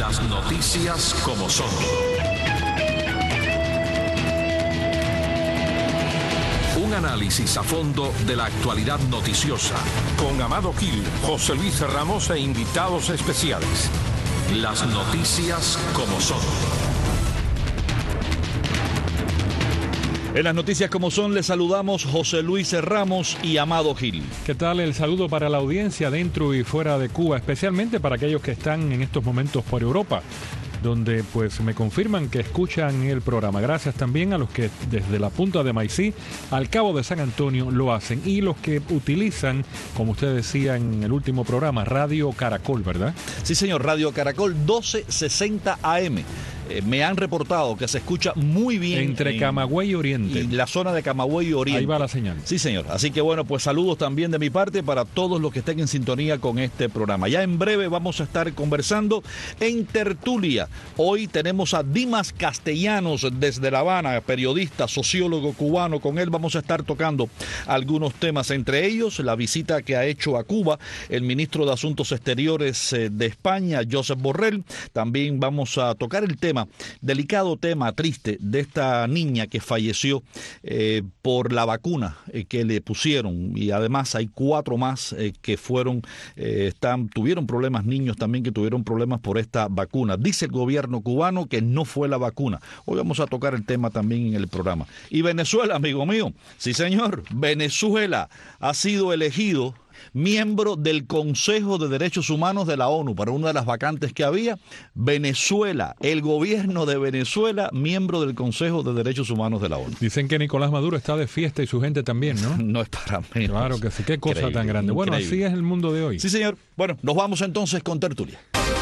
Las noticias como son. Un análisis a fondo de la actualidad noticiosa. Con Amado Gil, José Luis Ramos e invitados especiales. Las noticias como son. En las noticias como son les saludamos José Luis Ramos y Amado Gil. ¿Qué tal? El saludo para la audiencia dentro y fuera de Cuba, especialmente para aquellos que están en estos momentos por Europa, donde pues me confirman que escuchan el programa. Gracias también a los que desde la punta de Maicí al Cabo de San Antonio lo hacen, y los que utilizan, como usted decía en el último programa, Radio Caracol, ¿verdad? Sí, señor, Radio Caracol 1260 AM. Me han reportado que se escucha muy bien entre Camagüey y Oriente. Y la zona de Camagüey y Oriente. Ahí va la señal. Sí, señor. Así que bueno, pues saludos también de mi parte para todos los que estén en sintonía con este programa. Ya en breve vamos a estar conversando en tertulia. Hoy tenemos a Dimas Castellanos desde La Habana, periodista, sociólogo cubano. Con él vamos a estar tocando algunos temas, entre ellos la visita que ha hecho a Cuba el ministro de Asuntos Exteriores de España, Josep Borrell. También vamos a tocar el tema, delicado tema, triste, de esta niña que falleció por la vacuna que le pusieron, y además hay 4 más que tuvieron problemas, niños también que tuvieron problemas por esta vacuna. Dice el gobierno cubano que no fue la vacuna. Hoy vamos a tocar el tema también en el programa. Y Venezuela, amigo mío, sí señor, Venezuela ha sido elegido miembro del Consejo de Derechos Humanos de la ONU para una de las vacantes que había. Venezuela, el gobierno de Venezuela, miembro del Consejo de Derechos Humanos de la ONU. Dicen que Nicolás Maduro está de fiesta y su gente también, ¿no? No es para menos. Claro que sí, qué cosa Increíble, tan grande. Bueno, increíble. así es el mundo de hoy. Sí, señor. Bueno, nos vamos entonces con tertulia.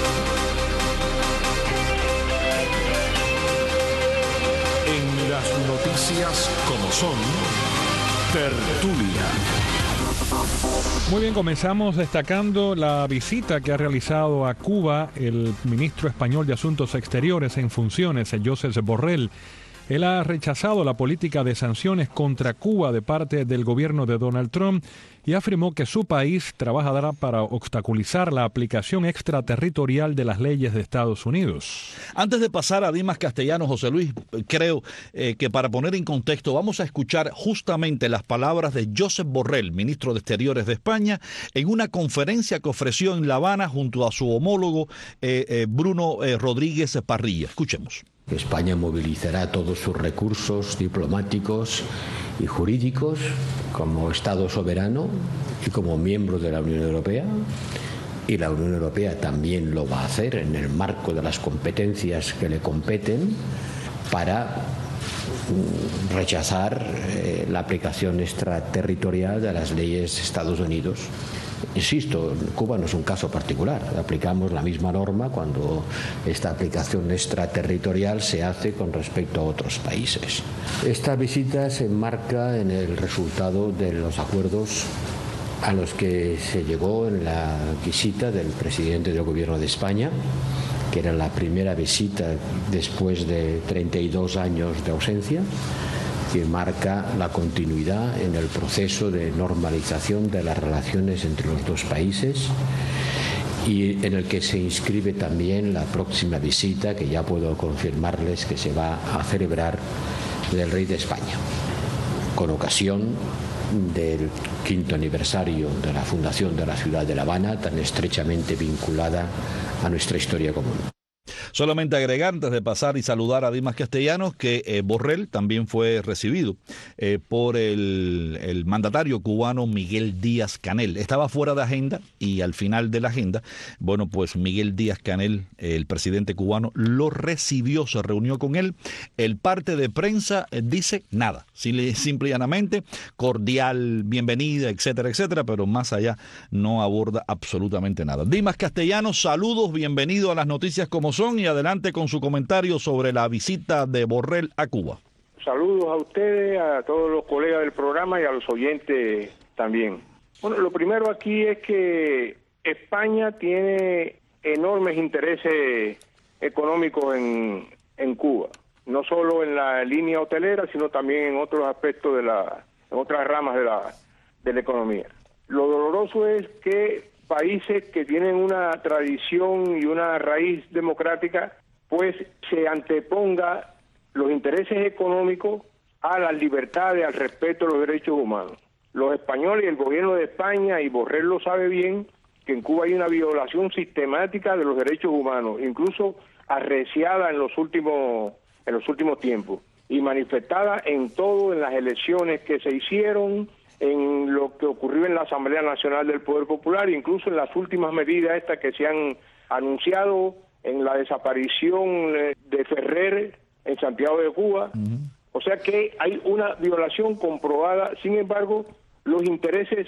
En las noticias como son, tertulia. Muy bien, comenzamos destacando la visita que ha realizado a Cuba el ministro español de Asuntos Exteriores en funciones, Josep Borrell. Él ha rechazado la política de sanciones contra Cuba de parte del gobierno de Donald Trump y afirmó que su país trabajará para obstaculizar la aplicación extraterritorial de las leyes de Estados Unidos. Antes de pasar a Dimas Castellanos, José Luis, creo que para poner en contexto vamos a escuchar justamente las palabras de Josep Borrell, ministro de Exteriores de España, en una conferencia que ofreció en La Habana junto a su homólogo Bruno Rodríguez Parrilla. Escuchemos. España movilizará todos sus recursos diplomáticos y jurídicos como Estado soberano y como miembro de la Unión Europea, y la Unión Europea también lo va a hacer en el marco de las competencias que le competen para rechazar la aplicación extraterritorial de las leyes de Estados Unidos. Insisto, Cuba no es un caso particular. Aplicamos la misma norma cuando esta aplicación extraterritorial se hace con respecto a otros países. Esta visita se enmarca en el resultado de los acuerdos a los que se llegó en la visita del presidente del Gobierno de España, que era la primera visita después de 32 años de ausencia, que marca la continuidad en el proceso de normalización de las relaciones entre los dos países, y en el que se inscribe también la próxima visita, que ya puedo confirmarles que se va a celebrar, del rey de España, con ocasión del 5º aniversario de la fundación de la ciudad de La Habana, tan estrechamente vinculada a nuestra historia común. Solamente agregar, antes de pasar y saludar a Dimas Castellanos, que Borrell también fue recibido por el mandatario cubano Miguel Díaz-Canel. Estaba fuera de agenda y al final de la agenda, bueno, pues Miguel Díaz-Canel, el presidente cubano, lo recibió, se reunió con él. El parte de prensa dice nada, simple y llanamente, cordial, bienvenida, etcétera, etcétera, pero más allá no aborda absolutamente nada. Dimas Castellanos, saludos, bienvenido a las noticias como son, y adelante con su comentario sobre la visita de Borrell a Cuba. Saludos a ustedes, a todos los colegas del programa y a los oyentes también. Bueno, lo primero aquí es que España tiene enormes intereses económicos en Cuba, no solo en la línea hotelera, sino también en otros aspectos en otras ramas de la economía. Lo doloroso es que países que tienen una tradición y una raíz democrática, pues se anteponga los intereses económicos a las libertades, al respeto de los derechos humanos. Los españoles y el gobierno de España, y Borrell lo sabe bien, que en Cuba hay una violación sistemática de los derechos humanos, incluso arreciada en los últimos tiempos, y manifestada en todo, en las elecciones que se hicieron, en lo que ocurrió en la Asamblea Nacional del Poder Popular, incluso en las últimas medidas estas que se han anunciado, en la desaparición de Ferrer en Santiago de Cuba. O sea que hay una violación comprobada. Sin embargo, los intereses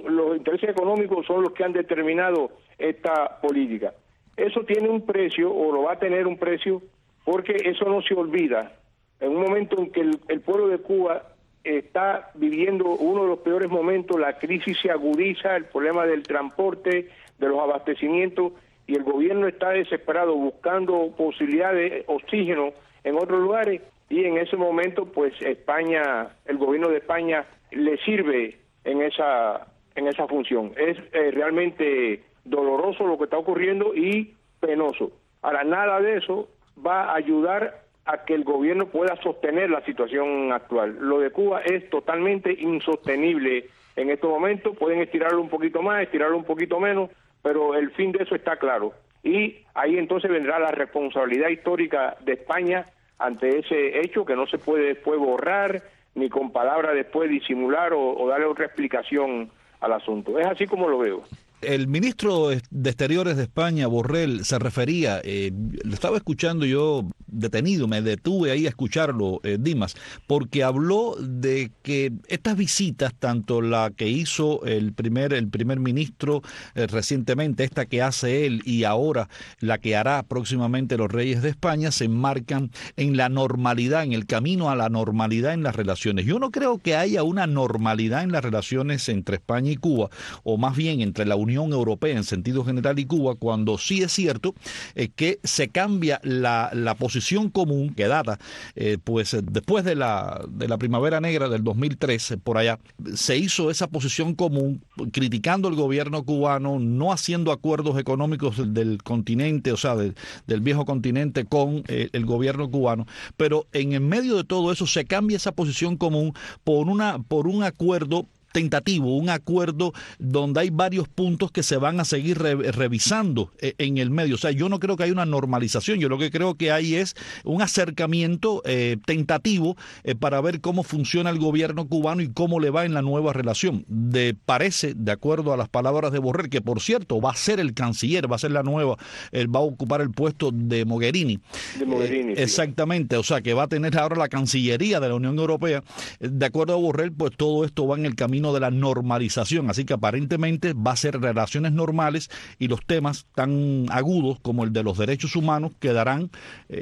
económicos son los que han determinado esta política. Eso tiene un precio, o lo va a tener un precio, porque eso no se olvida. En un momento en que el pueblo de Cuba está viviendo uno de los peores momentos, la crisis se agudiza, el problema del transporte, de los abastecimientos, y el gobierno está desesperado buscando posibilidades de oxígeno en otros lugares, y en ese momento pues España, el gobierno de España le sirve en esa función. Es realmente doloroso lo que está ocurriendo y penoso. Ahora, nada de eso va a ayudar a que el gobierno pueda sostener la situación actual. Lo de Cuba es totalmente insostenible en estos momentos. Pueden estirarlo un poquito más, estirarlo un poquito menos, pero el fin de eso está claro. Y ahí entonces vendrá la responsabilidad histórica de España ante ese hecho que no se puede después borrar, ni con palabras después disimular o darle otra explicación al asunto. Es así como lo veo. El ministro de Exteriores de España, Borrell, se refería, lo estaba escuchando yo detenido, me detuve ahí a escucharlo, Dimas, porque habló de que estas visitas, tanto la que hizo el primer ministro recientemente, esta que hace él, y ahora la que hará próximamente los Reyes de España, se enmarcan en la normalidad, en el camino a la normalidad en las relaciones. Yo no creo que haya una normalidad en las relaciones entre España y Cuba, o más bien entre la Unión Europea en sentido general y Cuba, cuando sí es cierto que se cambia la posición común que data pues después de la Primavera Negra del 2013, por allá se hizo esa posición común criticando el gobierno cubano, no haciendo acuerdos económicos del continente, o sea del viejo continente con el gobierno cubano, pero en medio de todo eso se cambia esa posición común por un acuerdo tentativo, un acuerdo donde hay varios puntos que se van a seguir revisando en el medio. O sea, yo no creo que haya una normalización, yo lo que creo que hay es un acercamiento tentativo para ver cómo funciona el gobierno cubano y cómo le va en la nueva relación. Parece, de acuerdo a las palabras de Borrell, que por cierto va a ser el canciller, va a ser la nueva, va a ocupar el puesto de Mogherini. De Mogherini, sí. Exactamente, o sea que va a tener ahora la Cancillería de la Unión Europea. De acuerdo a Borrell, pues todo esto va en el camino de la normalización, así que aparentemente va a ser relaciones normales y los temas tan agudos como el de los derechos humanos quedarán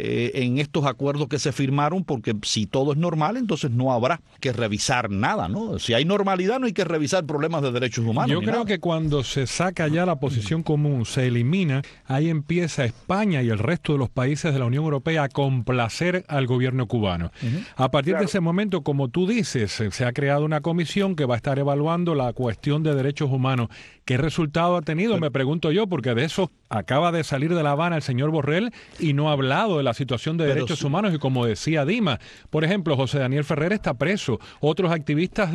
en estos acuerdos que se firmaron, porque si todo es normal, entonces no habrá que revisar nada, ¿no? Si hay normalidad no hay que revisar problemas de derechos humanos. Yo creo que cuando se saca ya la posición común, se elimina, ahí empieza España y el resto de los países de la Unión Europea a complacer al gobierno cubano. A partir de ese momento, como tú dices, se ha creado una comisión que va a estar evaluando la cuestión de derechos humanos. ¿Qué resultado ha tenido? Me pregunto yo, porque de eso acaba de salir de La Habana el señor Borrell y no ha hablado de la situación de derechos humanos. Y como decía Dima, por ejemplo, José Daniel Ferrer está preso, otros activistas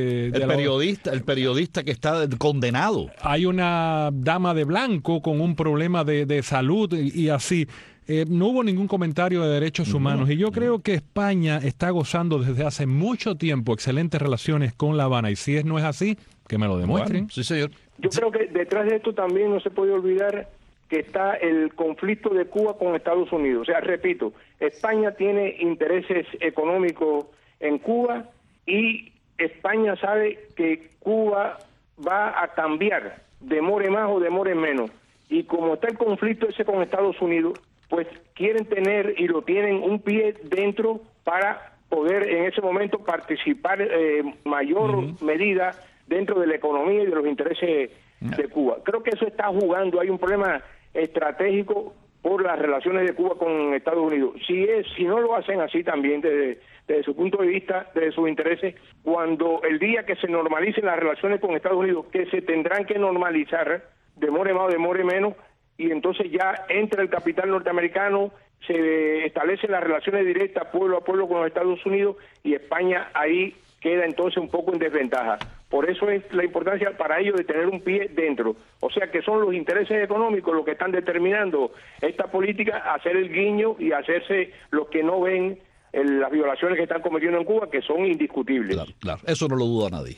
el periodista que está condenado. Hay una dama de blanco con un problema de salud y así. No hubo ningún comentario de derechos humanos y yo creo que España está gozando desde hace mucho tiempo excelentes relaciones con La Habana, y si no es así, que me lo demuestren. Bueno, sí, señor. Yo creo que detrás de esto también no se puede olvidar que está el conflicto de Cuba con Estados Unidos. O sea, repito, España tiene intereses económicos en Cuba y España sabe que Cuba va a cambiar, demore más o demore menos. Y como está el conflicto ese con Estados Unidos, pues quieren tener y lo tienen un pie dentro para poder en ese momento participar mayor medida dentro de la economía y de los intereses de Cuba. Creo que eso está jugando, hay un problema estratégico por las relaciones de Cuba con Estados Unidos. Si no lo hacen así también desde su punto de vista, desde sus intereses, cuando el día que se normalicen las relaciones con Estados Unidos, que se tendrán que normalizar, demore más o demore menos, y entonces ya entra el capital norteamericano, se establecen las relaciones directas pueblo a pueblo con los Estados Unidos, y España ahí queda entonces un poco en desventaja. Por eso es la importancia para ellos de tener un pie dentro. O sea que son los intereses económicos los que están determinando esta política, hacer el guiño y hacerse los que no ven las violaciones que están cometiendo en Cuba, que son indiscutibles. Claro, claro. Eso no lo duda nadie.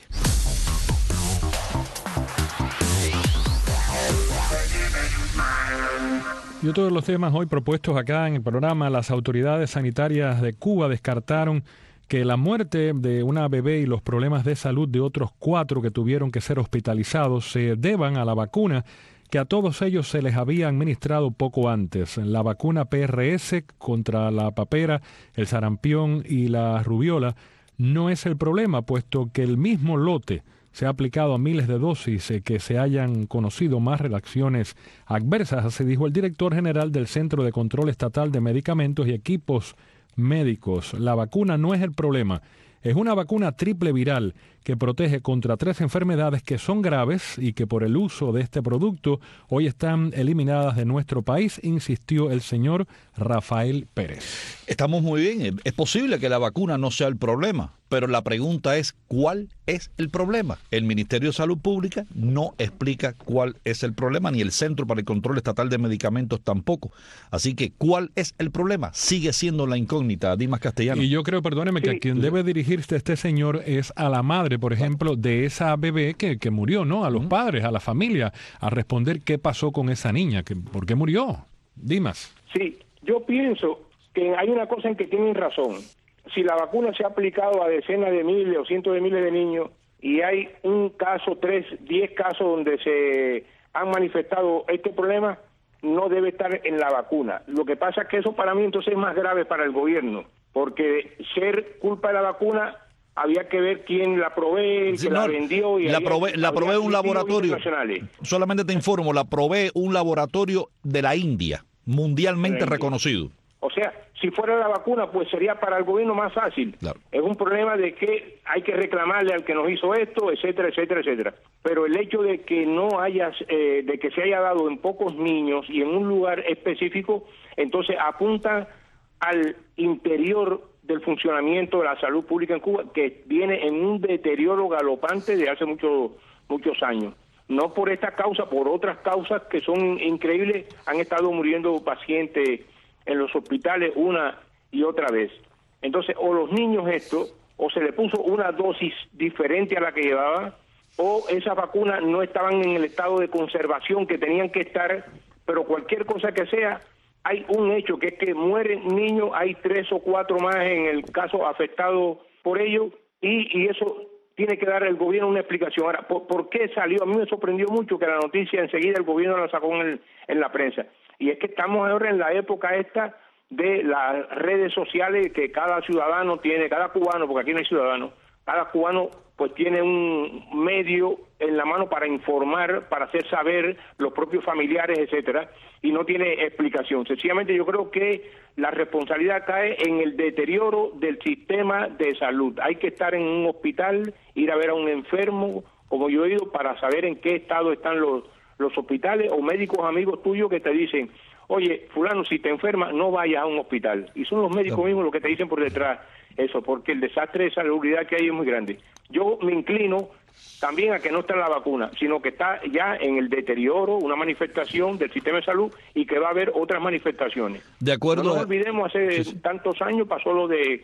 Y otro de los temas hoy propuestos acá en el programa, las autoridades sanitarias de Cuba descartaron que la muerte de una bebé y los problemas de salud de otros 4 que tuvieron que ser hospitalizados se deban a la vacuna que a todos ellos se les había administrado poco antes. La vacuna PRS contra la papera, el sarampión y la rubiola no es el problema, puesto que el mismo lote se ha aplicado a miles de dosis que se hayan conocido más reacciones adversas, así dijo el director general del Centro de Control Estatal de Medicamentos y Equipos Médicos. La vacuna no es el problema. Es una vacuna triple viral que protege contra 3 enfermedades que son graves y que por el uso de este producto hoy están eliminadas de nuestro país, insistió el señor Rafael Pérez. Estamos muy bien. Es posible que la vacuna no sea el problema, pero la pregunta es ¿cuál es el problema? El Ministerio de Salud Pública no explica cuál es el problema, ni el Centro para el Control Estatal de Medicamentos tampoco. Así que ¿cuál es el problema? Sigue siendo la incógnita, Dimas Castellanos. Y yo creo, perdóneme, que a quien debe dirigirse este señor es a la madre, por ejemplo, de esa bebé que murió, ¿no? A los padres, a la familia, a responder qué pasó con esa niña, por qué murió. Dimas. Sí, yo pienso que hay una cosa en que tienen razón. Si la vacuna se ha aplicado a decenas de miles o cientos de miles de niños y hay un caso, 3, 10 casos donde se han manifestado este problema, no debe estar en la vacuna. Lo que pasa es que eso para mí entonces es más grave para el gobierno, porque ser culpa de la vacuna había que ver quién la provee, sí, que la vendió. Y la provee un laboratorio. Solamente te informo, la provee un laboratorio de la India, mundialmente reconocido. O sea, si fuera la vacuna, pues sería para el gobierno más fácil. Claro. Es un problema de que hay que reclamarle al que nos hizo esto, etcétera, etcétera, etcétera. Pero el hecho de que no haya, de que se haya dado en pocos niños y en un lugar específico, entonces apunta al interior del funcionamiento de la salud pública en Cuba, que viene en un deterioro galopante de hace muchos años. No por esta causa, por otras causas que son increíbles, han estado muriendo pacientes en los hospitales una y otra vez. Entonces, o los niños esto, o se le puso una dosis diferente a la que llevaba, o esas vacunas no estaban en el estado de conservación que tenían que estar, pero cualquier cosa que sea, hay un hecho que es que mueren niños, hay 3 o 4 más en el caso afectado por ello, y eso tiene que dar el gobierno una explicación. Ahora, ¿por qué salió? A mí me sorprendió mucho que la noticia enseguida el gobierno la sacó en la prensa. Y es que estamos ahora en la época esta de las redes sociales que cada ciudadano tiene, cada cubano, porque aquí no hay ciudadanos, cada cubano pues tiene un medio en la mano para informar, para hacer saber los propios familiares, etcétera, y no tiene explicación. Sencillamente yo creo que la responsabilidad cae en el deterioro del sistema de salud. Hay que estar en un hospital, ir a ver a un enfermo, como yo he ido, para saber en qué estado están los hospitales, o médicos amigos tuyos que te dicen, oye, fulano, si te enfermas, no vayas a un hospital. Y son los médicos mismos los que te dicen por detrás eso, porque el desastre de salubridad que hay es muy grande. Yo me inclino también a que no está en la vacuna, sino que está ya en el deterioro, una manifestación del sistema de salud, y que va a haber otras manifestaciones. De acuerdo. No nos olvidemos, hace tantos años pasó lo de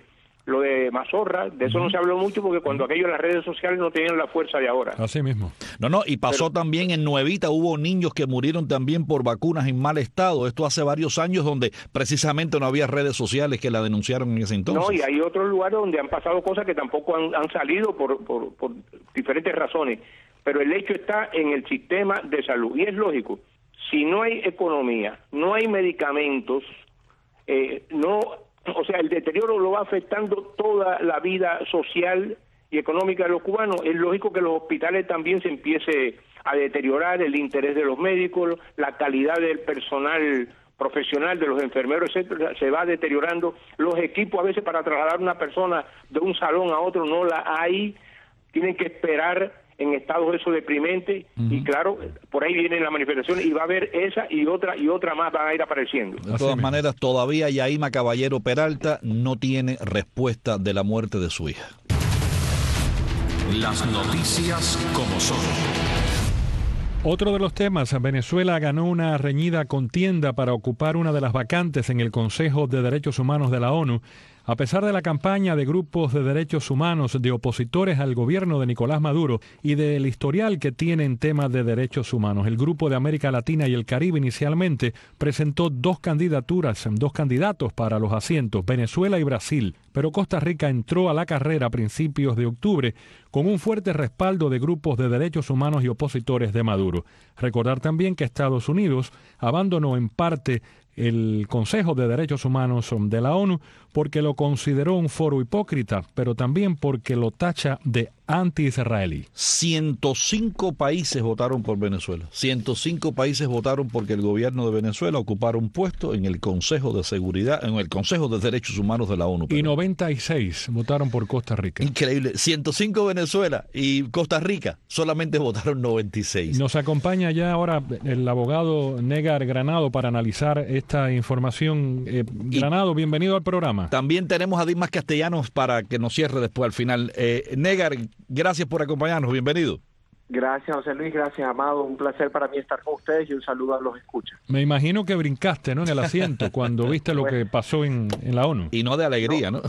Mazorra, de eso no se habló mucho porque cuando aquello en las redes sociales no tenían la fuerza de ahora. Así mismo. No, y pasó también en Nuevita, hubo niños que murieron también por vacunas en mal estado. Esto hace varios años donde precisamente no había redes sociales que la denunciaron en ese entonces. No, y hay otros lugares donde han pasado cosas que tampoco han salido por diferentes razones. Pero el hecho está en el sistema de salud. Y es lógico, si no hay economía, no hay medicamentos, o sea, el deterioro lo va afectando toda la vida social y económica de los cubanos. Es lógico que los hospitales también se empiece a deteriorar, el interés de los médicos, la calidad del personal profesional, de los enfermeros, etcétera, se va deteriorando. Los equipos a veces para trasladar a una persona de un salón a otro no la hay, tienen que esperar. en estados esos deprimentes, y claro, por ahí vienen las manifestaciones y va a haber esa y otra más van a ir apareciendo. De todas maneras, todavía Yaima Caballero Peralta no tiene respuesta de la muerte de su hija. Las noticias como son. Otro de los temas, Venezuela ganó una reñida contienda para ocupar una de las vacantes en el Consejo de Derechos Humanos de la ONU, a pesar de la campaña de grupos de derechos humanos de opositores al gobierno de Nicolás Maduro y del historial que tiene en temas de derechos humanos. El Grupo de América Latina y el Caribe inicialmente presentó dos candidatos para los asientos, Venezuela y Brasil, pero Costa Rica entró a la carrera a principios de octubre con un fuerte respaldo de grupos de derechos humanos y opositores de Maduro. Recordar también que Estados Unidos abandonó en parte el Consejo de Derechos Humanos de la ONU porque lo consideró un foro hipócrita, pero también porque lo tacha de anti-israelí. 105 países votaron por Venezuela. 105 países votaron porque el gobierno de Venezuela ocupara un puesto en el Consejo de Seguridad, en el Consejo de Derechos Humanos de la ONU. Y 96 votaron por Costa Rica. Increíble. 105 Venezuela y Costa Rica solamente votaron 96. Nos acompaña ya ahora el abogado Negar Granado para analizar esta información. Granado, bienvenido al programa. También tenemos a Dimas Castellanos para que nos cierre después al final. Negar, gracias por acompañarnos, bienvenido. Gracias, José Luis, gracias, Amado. Un placer para mí estar con ustedes y un saludo a los escuchas. Me imagino que brincaste, ¿no?, en el asiento cuando viste lo que pasó en la ONU. Y no de alegría, ¿no?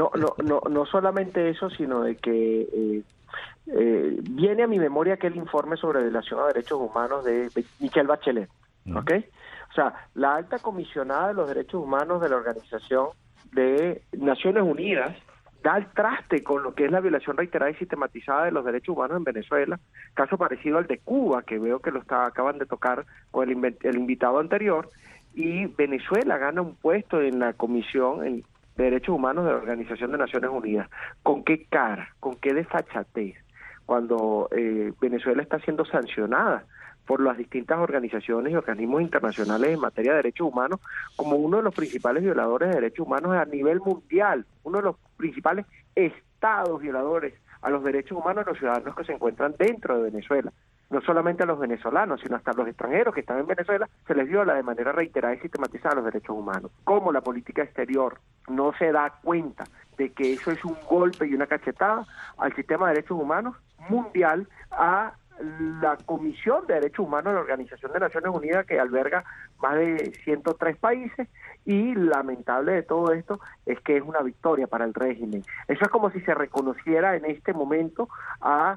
No solamente eso, sino de que viene a mi memoria aquel informe sobre violación a derechos humanos de Michelle Bachelet, ¿ok? O sea, la alta comisionada de los derechos humanos de la Organización de Naciones Unidas da al traste con lo que es la violación reiterada y sistematizada de los derechos humanos en Venezuela, caso parecido al de Cuba, que veo que acaban de tocar con el invitado anterior, y Venezuela gana un puesto en la Comisión de Derechos Humanos de la Organización de Naciones Unidas. ¿Con qué cara? ¿Con qué desfachatez? Cuando Venezuela está siendo sancionada por las distintas organizaciones y organismos internacionales en materia de derechos humanos como uno de los principales violadores de derechos humanos a nivel mundial, uno de los principales estados violadores a los derechos humanos de los ciudadanos que se encuentran dentro de Venezuela. No solamente a los venezolanos, sino hasta a los extranjeros que están en Venezuela, se les viola de manera reiterada y sistematizada los derechos humanos. Como la política exterior no se da cuenta de que eso es un golpe y una cachetada al sistema de derechos humanos mundial, a la Comisión de Derechos Humanos de la Organización de Naciones Unidas, que alberga más de 103 países, y lamentable de todo esto es que es una victoria para el régimen. Eso es como si se reconociera en este momento al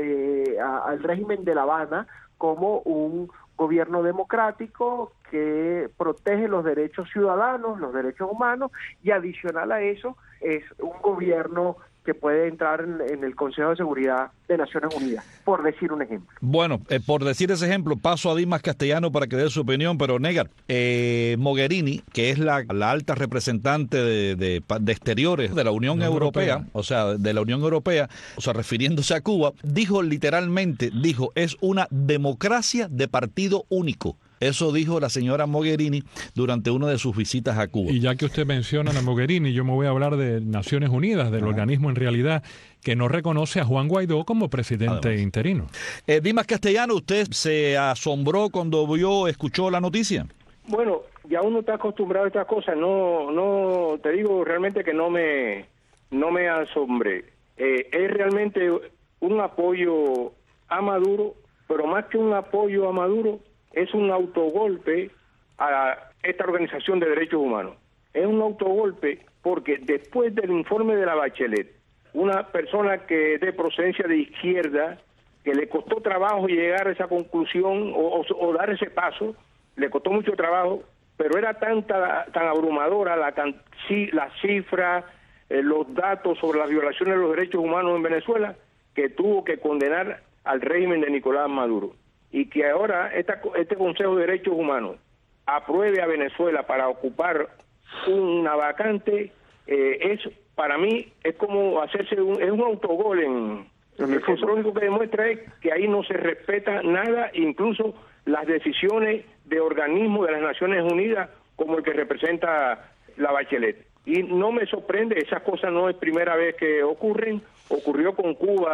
régimen de La Habana como un gobierno democrático que protege los derechos ciudadanos, los derechos humanos, y adicional a eso es un gobierno que puede entrar en el Consejo de Seguridad de Naciones Unidas, por decir un ejemplo. Bueno, por decir ese ejemplo, paso a Dimas Castellano para que dé su opinión, pero Negar, Mogherini, que es la alta representante de exteriores de la Unión Europea, o sea, de la Unión Europea, o sea, refiriéndose a Cuba, dijo literalmente, es una democracia de partido único. Eso dijo la señora Mogherini durante una de sus visitas a Cuba. Y ya que usted menciona a Mogherini, yo me voy a hablar de Naciones Unidas, del organismo en realidad que no reconoce a Juan Guaidó como presidente interino. Dimas Castellano, ¿usted se asombró cuando escuchó la noticia? Bueno, ya uno está acostumbrado a estas cosas. No, te digo realmente que no me asombré. Es realmente un apoyo a Maduro, pero más que un apoyo a Maduro, es un autogolpe a esta organización de derechos humanos. Es un autogolpe porque después del informe de la Bachelet, una persona que es de procedencia de izquierda, que le costó trabajo llegar a esa conclusión o dar ese paso, le costó mucho trabajo, pero era tan abrumadora la cifra, los datos sobre las violaciones de los derechos humanos en Venezuela, que tuvo que condenar al régimen de Nicolás Maduro. Y que ahora este Consejo de Derechos Humanos apruebe a Venezuela para ocupar una vacante, para mí es como hacerse un autogol en el fútbol. Lo único que demuestra es que ahí no se respeta nada, incluso las decisiones de organismos de las Naciones Unidas, como el que representa la Bachelet. Y no me sorprende, esas cosas no es primera vez que ocurren. Ocurrió con Cuba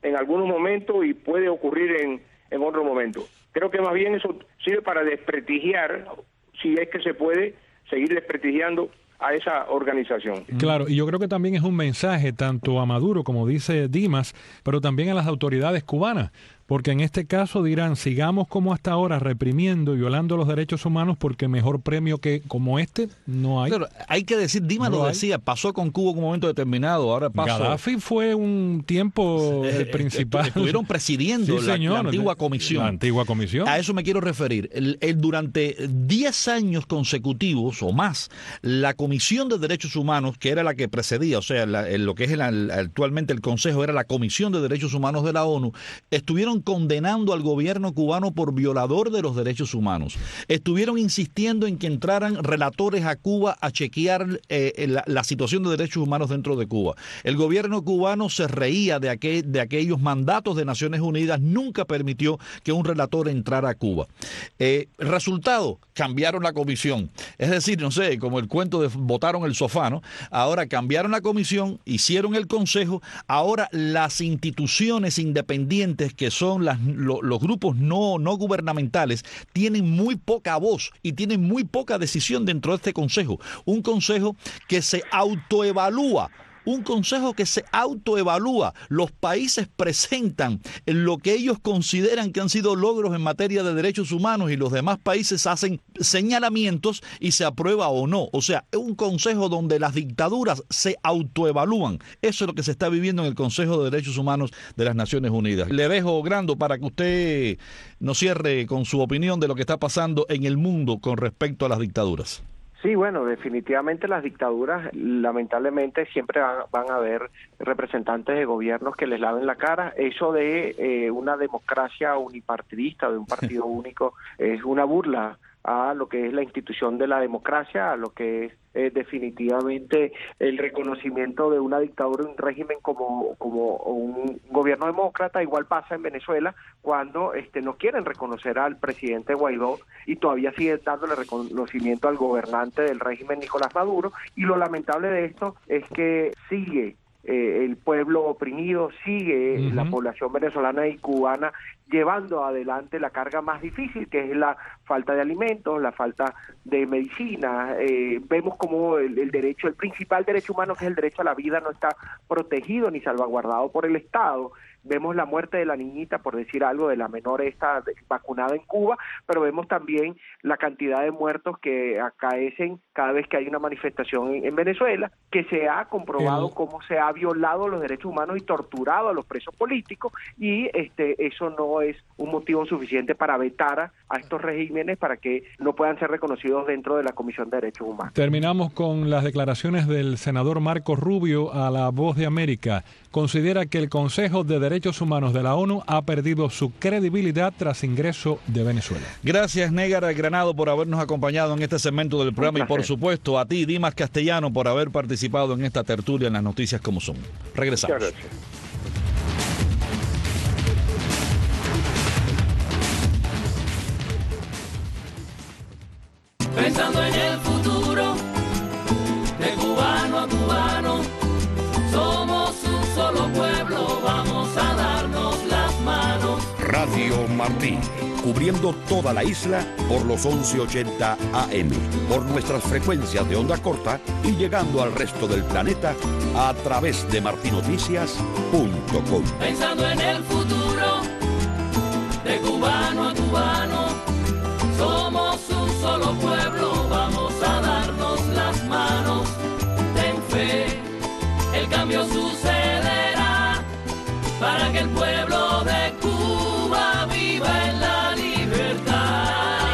en algunos momentos y puede ocurrir en otros momentos. Creo que más bien eso sirve para desprestigiar, si es que se puede seguir desprestigiando a esa organización. Claro, y yo creo que también es un mensaje tanto a Maduro, como dice Dimas, pero también a las autoridades cubanas, porque en este caso dirán, sigamos como hasta ahora reprimiendo y violando los derechos humanos porque mejor premio que como este no hay. Claro, hay que decir, Dimas lo decía, pasó con Cuba en un momento determinado, ahora pasó. Gaddafi fue un tiempo el principal. Estuvieron presidiendo sí, la antigua comisión. La antigua comisión. A eso me quiero referir. Durante 10 años consecutivos o más, la Comisión de Derechos Humanos, que era la que precedía, o sea, lo que es actualmente el Consejo, era la Comisión de Derechos Humanos de la ONU, estuvieron condenando al gobierno cubano por violador de los derechos humanos. Estuvieron insistiendo en que entraran relatores a Cuba a chequear la situación de derechos humanos dentro de Cuba. El gobierno cubano se reía de aquellos mandatos de Naciones Unidas, nunca permitió que un relator entrara a Cuba. Resultado, cambiaron la comisión. Es decir, no sé, como el cuento de botaron el sofá, ¿no? Ahora cambiaron la comisión, hicieron el consejo, ahora las instituciones independientes que son los grupos no gubernamentales tienen muy poca voz y tienen muy poca decisión dentro de este consejo. Un consejo que se autoevalúa. Un consejo que se autoevalúa. Los países presentan lo que ellos consideran que han sido logros en materia de derechos humanos y los demás países hacen señalamientos y se aprueba o no. O sea, es un consejo donde las dictaduras se autoevalúan. Eso es lo que se está viviendo en el Consejo de Derechos Humanos de las Naciones Unidas. Le dejo, Grando, para que usted nos cierre con su opinión de lo que está pasando en el mundo con respecto a las dictaduras. Sí, bueno, definitivamente las dictaduras, lamentablemente, siempre van a haber representantes de gobiernos que les laven la cara. Eso de una democracia unipartidista, de un partido único, es una burla a lo que es la institución de la democracia, a lo que es definitivamente el reconocimiento de una dictadura, un régimen como un gobierno demócrata. Igual pasa en Venezuela cuando no quieren reconocer al presidente Guaidó y todavía siguen dándole reconocimiento al gobernante del régimen, Nicolás Maduro, y lo lamentable de esto es que sigue el pueblo oprimido, sigue la población venezolana y cubana llevando adelante la carga más difícil, que es la falta de alimentos, la falta de medicina. Vemos como el principal derecho humano, que es el derecho a la vida, no está protegido ni salvaguardado por el Estado. Vemos la muerte de la niñita, por decir algo, de la menor esta vacunada en Cuba, pero vemos también la cantidad de muertos que acaecen cada vez que hay una manifestación en Venezuela, que se ha comprobado cómo se ha violado los derechos humanos y torturado a los presos políticos, y eso no es un motivo suficiente para vetar a estos regímenes para que no puedan ser reconocidos dentro de la Comisión de Derechos Humanos. Terminamos con las declaraciones del senador Marco Rubio a La Voz de América. Considera que el Consejo de Derechos Humanos de la ONU ha perdido su credibilidad tras ingreso de Venezuela. Gracias, Negar Granado, por habernos acompañado en este segmento del programa, y por supuesto a ti, Dimas Castellano, por haber participado en esta tertulia en Las Noticias Como Son. Regresamos. Muchas gracias. Pensando en el futuro, de cubano a cubano, somos un solo pueblo, vamos a darnos las manos. Radio Martí, cubriendo toda la isla por los 1180 AM, por nuestras frecuencias de onda corta y llegando al resto del planeta a través de martinoticias.com. Pensando en el futuro, de cubano a cubano, somos un solo pueblo, vamos a darnos las manos. Ten fe, el cambio sucederá para que el pueblo de Cuba viva en la libertad.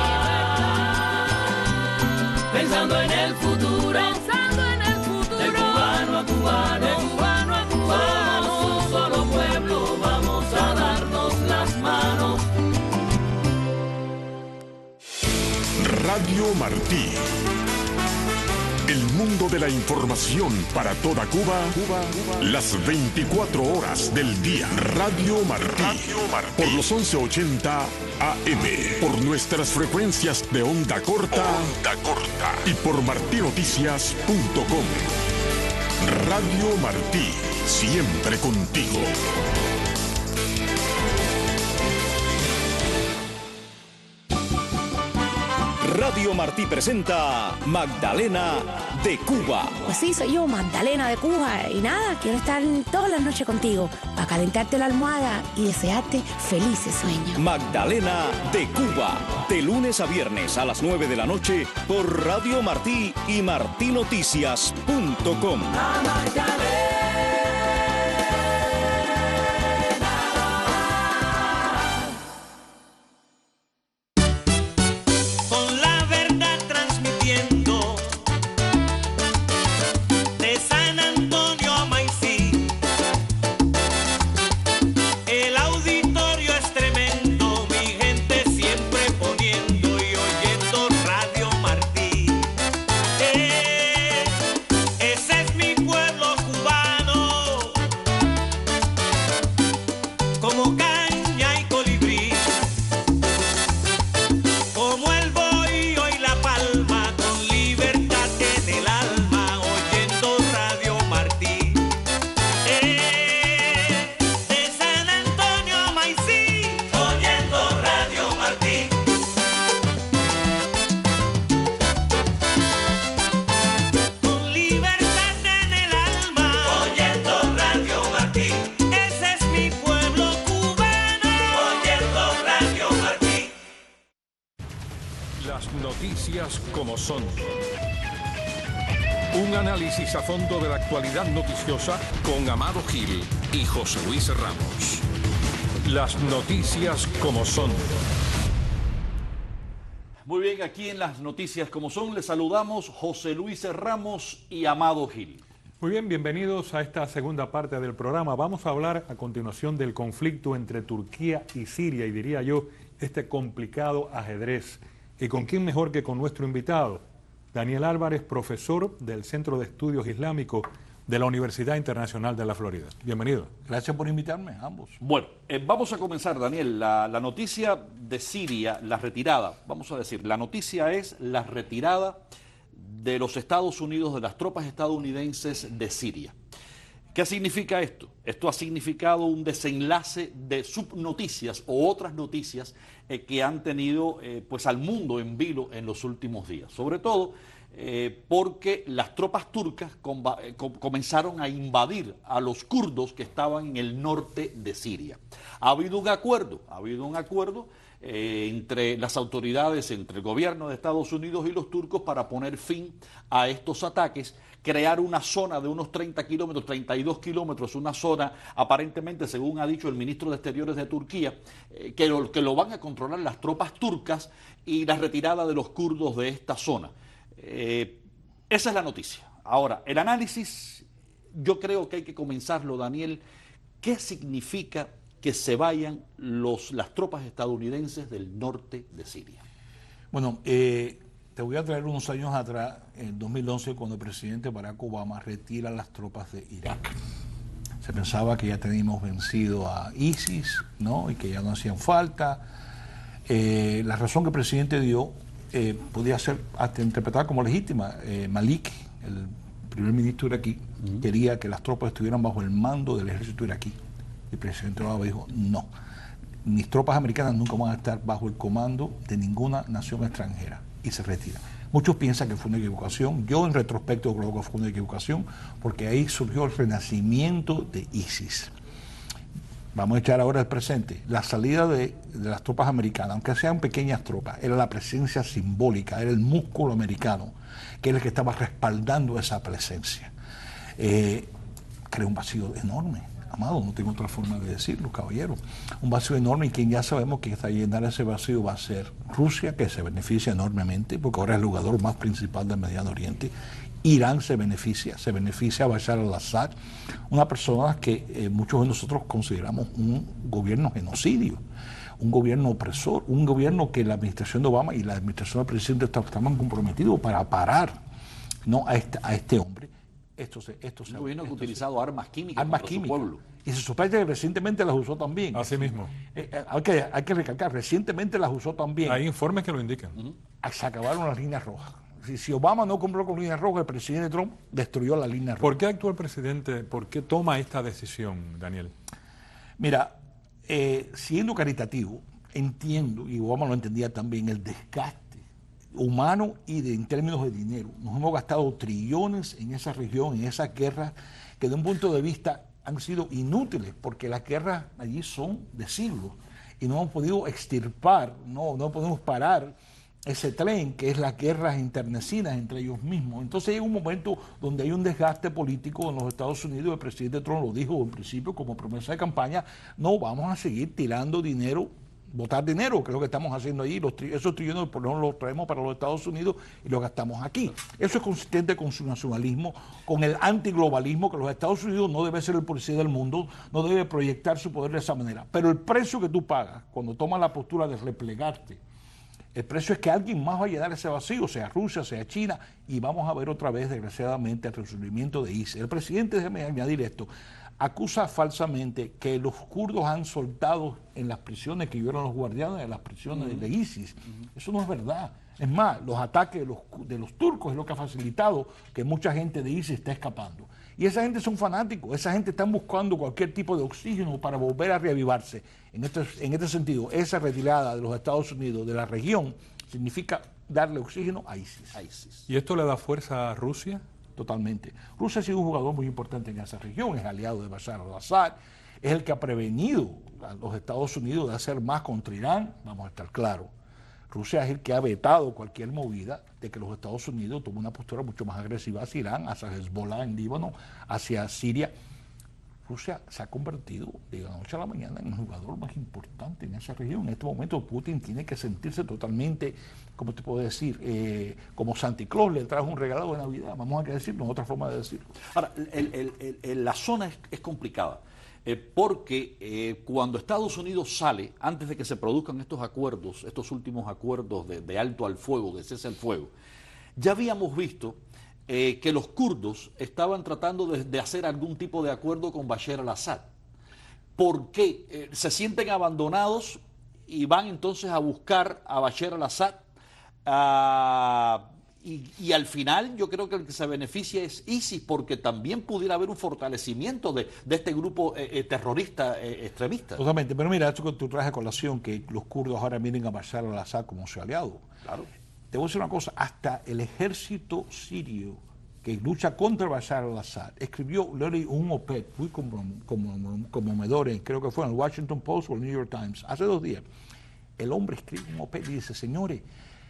Pensando en el futuro, de cubano a cubano, somos un solo pueblo, vamos a darnos las manos. Radio Martí. El mundo de la información para toda Cuba, las 24 horas del día. Radio Martí. Por los 1180 AM. Por nuestras frecuencias de onda corta. Y por martinoticias.com. Radio Martí. Siempre contigo. Radio Martí presenta Magdalena de Cuba. Pues sí, soy yo, Magdalena de Cuba. Y nada, quiero estar todas las noches contigo para calentarte la almohada y desearte felices sueños. Magdalena de Cuba, de lunes a viernes a las 9 de la noche por Radio Martí y martinoticias.com. Noticias como son. Un análisis a fondo de la actualidad noticiosa con Amado Gil y José Luis Ramos. Las noticias como son. Muy bien, aquí en las noticias como son les saludamos José Luis Ramos y Amado Gil. Muy bien, bienvenidos a esta segunda parte del programa. Vamos a hablar a continuación del conflicto entre Turquía y Siria y diría yo, este complicado ajedrez. ¿Y con quién mejor que con nuestro invitado? Daniel Álvarez, profesor del Centro de Estudios Islámicos de la Universidad Internacional de la Florida. Bienvenido. Gracias por invitarme, ambos. Bueno, vamos a comenzar, Daniel. La noticia de Siria, la retirada, vamos a decir, la noticia es la retirada de los Estados Unidos, de las tropas estadounidenses de Siria. ¿Qué significa esto? Esto ha significado un desenlace de subnoticias o otras noticias que han tenido pues al mundo en vilo en los últimos días. Sobre todo porque las tropas turcas comenzaron a invadir a los kurdos que estaban en el norte de Siria. Ha habido un acuerdo entre las autoridades, entre el gobierno de Estados Unidos y los turcos para poner fin a estos ataques, crear una zona de unos 30 kilómetros, 32 kilómetros, una zona aparentemente, según ha dicho el ministro de Exteriores de Turquía, que lo van a controlar las tropas turcas y la retirada de los kurdos de esta zona. Esa es la noticia. Ahora, el análisis, yo creo que hay que comenzarlo, Daniel. ¿Qué significa que se vayan las tropas estadounidenses del norte de Siria? Bueno, te voy a traer unos años atrás, en 2011, cuando el presidente Barack Obama retira las tropas de Irak. Se pensaba que ya teníamos vencido a ISIS, ¿no? Y que ya no hacían falta. La razón que el presidente dio podía ser hasta interpretada como legítima. Maliki, el primer ministro iraquí, quería que las tropas estuvieran bajo el mando del ejército iraquí. El presidente Obama dijo, no, mis tropas americanas nunca van a estar bajo el comando de ninguna nación extranjera, y se retira. Muchos piensan que fue una equivocación. Yo en retrospecto creo que fue una equivocación, porque ahí surgió el renacimiento de ISIS. Vamos a echar ahora el presente. La salida de las tropas americanas, aunque sean pequeñas tropas, era la presencia simbólica, era el músculo americano, que era el que estaba respaldando esa presencia. Creó un vacío enorme. Amado, no tengo otra forma de decirlo, caballero. Un vacío enorme, y quien ya sabemos que está llenar ese vacío va a ser Rusia, que se beneficia enormemente, porque ahora es el jugador más principal del Mediano Oriente. Irán se beneficia a Bashar al-Assad, una persona que muchos de nosotros consideramos un gobierno genocidio, un gobierno opresor, un gobierno que la administración de Obama y la administración del presidente estaban comprometidos para parar, ¿no?, a este hombre. Un gobierno que ha utilizado armas químicas contra su pueblo. Y se sospecha que recientemente las usó también. Así mismo. Hay que recalcar, recientemente las usó también. Hay informes que lo indican. Se acabaron las líneas rojas. Si Obama no cumplió con líneas rojas, el presidente Trump destruyó las líneas rojas. ¿Por qué actúa el presidente? ¿Por qué toma esta decisión, Daniel? Mira, siendo caritativo, entiendo, y Obama lo entendía también, el desgaste humano y en términos de dinero. Nos hemos gastado trillones en esa región, en esas guerras, que de un punto de vista han sido inútiles, porque las guerras allí son de siglos y no hemos podido extirpar, no podemos parar ese tren que es las guerras internecinas entre ellos mismos. Entonces llega un momento donde hay un desgaste político en los Estados Unidos. El presidente Trump lo dijo en principio como promesa de campaña: no vamos a seguir tirando dinero, botar dinero, que es lo que estamos haciendo allí. Esos trillones por ejemplo los traemos para los Estados Unidos y los gastamos aquí. Eso es consistente con su nacionalismo, con el antiglobalismo, que los Estados Unidos no debe ser el policía del mundo, no debe proyectar su poder de esa manera. Pero el precio que tú pagas cuando tomas la postura de replegarte, el precio es que alguien más va a llenar ese vacío, sea Rusia, sea China, y vamos a ver otra vez, desgraciadamente, el resurgimiento de ISIS. El presidente, déjeme añadir esto, acusa falsamente que los kurdos han soltado en las prisiones, que ellos eran los guardianes de las prisiones de ISIS. Eso no es verdad. Es más, los ataques de los turcos es lo que ha facilitado que mucha gente de ISIS esté escapando. Y esa gente son fanáticos, esa gente está buscando cualquier tipo de oxígeno para volver a reavivarse. En este sentido, esa retirada de los Estados Unidos de la región significa darle oxígeno a ISIS. ¿Y esto le da fuerza a Rusia? Totalmente. Rusia ha sido un jugador muy importante en esa región, es aliado de Bashar al-Assad, es el que ha prevenido a los Estados Unidos de hacer más contra Irán, vamos a estar claros. Rusia es el que ha vetado cualquier movida de que los Estados Unidos tomen una postura mucho más agresiva hacia Irán, hacia Hezbollah en Líbano, hacia Siria. Rusia se ha convertido de la noche a la mañana en el jugador más importante en esa región. En este momento Putin tiene que sentirse totalmente, ¿cómo te puedo decir? Como Santa Claus le trajo un regalo de Navidad, vamos a decirlo, otra forma de decirlo. Ahora, la zona es complicada. Porque cuando Estados Unidos sale, antes de que se produzcan estos acuerdos, estos últimos acuerdos de alto al fuego, de cese al fuego, ya habíamos visto que los kurdos estaban tratando de hacer algún tipo de acuerdo con Bashar al-Assad. ¿Por qué? Se sienten abandonados y van entonces a buscar a Bashar al-Assad. Y al final yo creo que el que se beneficia es ISIS, porque también pudiera haber un fortalecimiento de este grupo terrorista extremista. Totalmente, pero mira, esto que tú traes a colación, que los kurdos ahora miren a Bashar al-Assad como su aliado. Claro. Te voy a decir una cosa, hasta el ejército sirio que lucha contra Bashar al-Assad escribió un op-ed muy conmovedor, creo que fue en el Washington Post o el New York Times, hace 2 días. El hombre escribe un op-ed y dice: señores,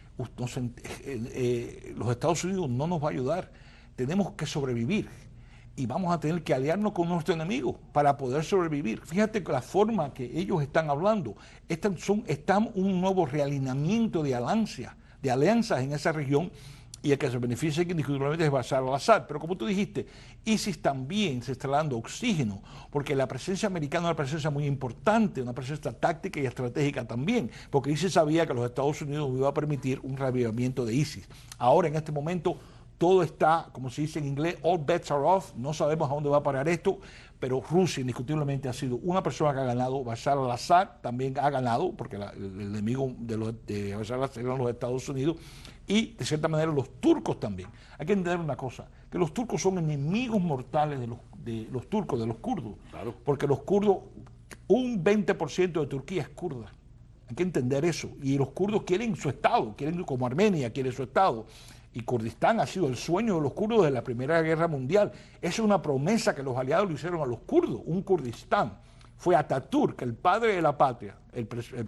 los Estados Unidos no nos va a ayudar, tenemos que sobrevivir y vamos a tener que aliarnos con nuestro enemigo para poder sobrevivir. Fíjate que la forma que ellos están hablando, están un nuevo realineamiento de alianzas en esa región, y el que se beneficia indiscutiblemente es Bashar al-Assad. Pero como tú dijiste, ISIS también se está dando oxígeno, porque la presencia americana es una presencia muy importante, una presencia táctica y estratégica también, porque ISIS sabía que los Estados Unidos iba a permitir un reavivamiento de ISIS. Ahora, en este momento, todo está, como se dice en inglés, all bets are off, no sabemos a dónde va a parar esto, pero Rusia indiscutiblemente ha sido una persona que ha ganado. Bashar al-Assad también ha ganado, porque el enemigo de Bashar al-Assad eran los Estados Unidos, y de cierta manera los turcos también. Hay que entender una cosa, que los turcos son enemigos mortales de los turcos, de los kurdos, claro. Porque los kurdos, un 20% de Turquía es kurda. Hay que entender eso, y los kurdos quieren su Estado, quieren como Armenia quiere su Estado. Y Kurdistán ha sido el sueño de los kurdos desde la Primera Guerra Mundial. Esa es una promesa que los aliados le hicieron a los kurdos, un Kurdistán. Fue Atatürk, el padre de la patria, el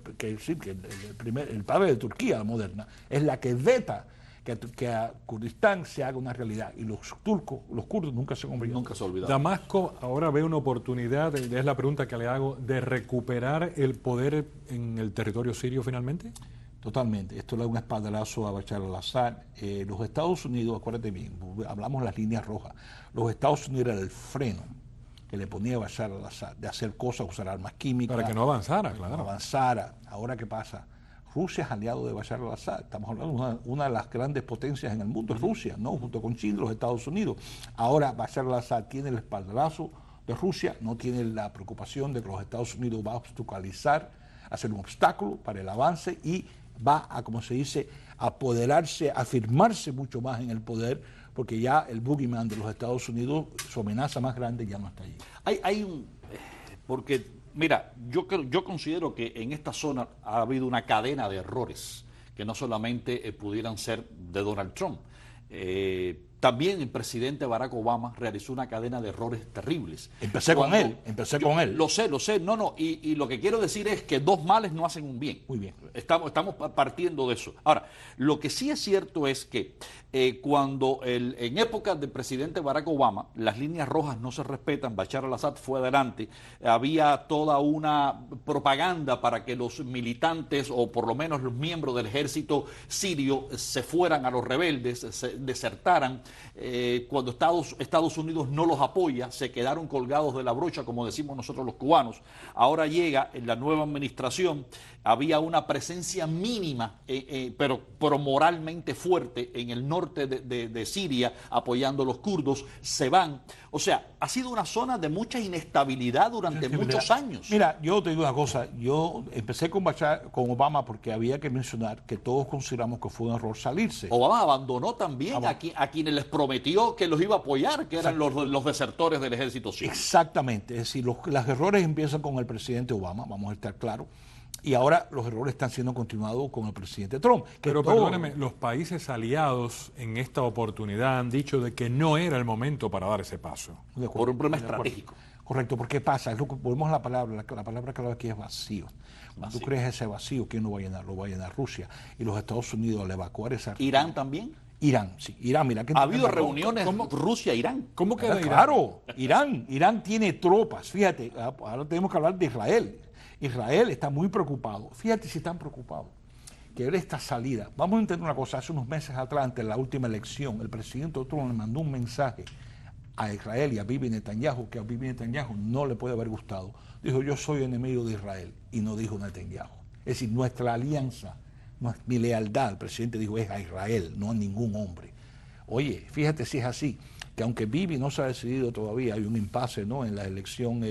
padre de Turquía moderna, es la que veta que a Kurdistán se haga una realidad. Y los kurdos nunca se han olvidado. Nunca se olvidaron. Damasco ahora ve una oportunidad, es la pregunta que le hago, de recuperar el poder en el territorio sirio finalmente. Totalmente. Esto le da un espaldarazo a Bashar al-Assad. Los Estados Unidos, acuérdate bien, hablamos de las líneas rojas. Los Estados Unidos era el freno que le ponía a Bashar al-Assad de hacer cosas, usar armas químicas. Para que no avanzara, claro. No avanzara. Ahora, ¿qué pasa? Rusia es aliado de Bashar al-Assad. Estamos hablando de una de las grandes potencias en el mundo, es Rusia, ¿no? Junto con China y los Estados Unidos. Ahora Bashar al-Assad tiene el espaldarazo de Rusia, no tiene la preocupación de que los Estados Unidos va a obstaculizar, hacer un obstáculo para el avance, y va a, como se dice, apoderarse, afirmarse mucho más en el poder, porque ya el boogeyman de los Estados Unidos, su amenaza más grande ya no está allí. Porque, mira, yo considero que en esta zona ha habido una cadena de errores que no solamente pudieran ser de Donald Trump. También el presidente Barack Obama realizó una cadena de errores terribles. Empecé con él. Lo sé. No, y lo que quiero decir es que dos males no hacen un bien. Muy bien. Estamos partiendo de eso. Ahora, lo que sí es cierto es que cuando en época del presidente Barack Obama las líneas rojas no se respetan, Bashar al-Assad fue adelante, había toda una propaganda para que los militantes o por lo menos los miembros del ejército sirio se fueran a los rebeldes, se desertaran. Cuando Estados Unidos no los apoya, se quedaron colgados de la brocha, como decimos nosotros los cubanos. Ahora llega en la nueva administración, había una presencia mínima, pero moralmente fuerte en el norte de Siria, apoyando a los kurdos, se van. O sea, ha sido una zona de mucha inestabilidad durante muchos años. Mira, yo te digo una cosa, yo empecé con Obama porque había que mencionar que todos consideramos que fue un error salirse. Obama abandonó también a quienes les prometió que los iba a apoyar, que eran los desertores del ejército sirio. Exactamente, es decir, los errores empiezan con el presidente Obama, vamos a estar claros. Y ahora los errores están siendo continuados con el presidente Trump. Pero perdóneme, los países aliados en esta oportunidad han dicho de que no era el momento para dar ese paso. Por un problema estratégico. Correcto, porque ¿qué pasa? Es lo que volvemos a la palabra clave aquí es vacío. Cuando tú crees ese vacío, ¿quién lo va a llenar? Lo va a llenar Rusia. Y los Estados Unidos al evacuar esa... ¿Irán también? Irán, sí. Irán, mira. ¿Ha habido reuniones Rusia-Irán? ¿Cómo queda Irán? Claro, Irán tiene tropas. Fíjate, ahora tenemos que hablar de Israel. Israel está muy preocupado. Fíjate si están preocupados. Que ver esta salida. Vamos a entender una cosa. Hace unos meses atrás, ante la última elección, el presidente Trump le mandó un mensaje a Israel y a Bibi Netanyahu, que a Bibi Netanyahu no le puede haber gustado. Dijo, yo soy enemigo de Israel. Y no dijo Netanyahu. Es decir, nuestra alianza, mi lealtad, el presidente dijo, es a Israel, no a ningún hombre. Oye, fíjate si es así, que aunque Bibi no se ha decidido todavía, hay un impasse, ¿no?, en la elección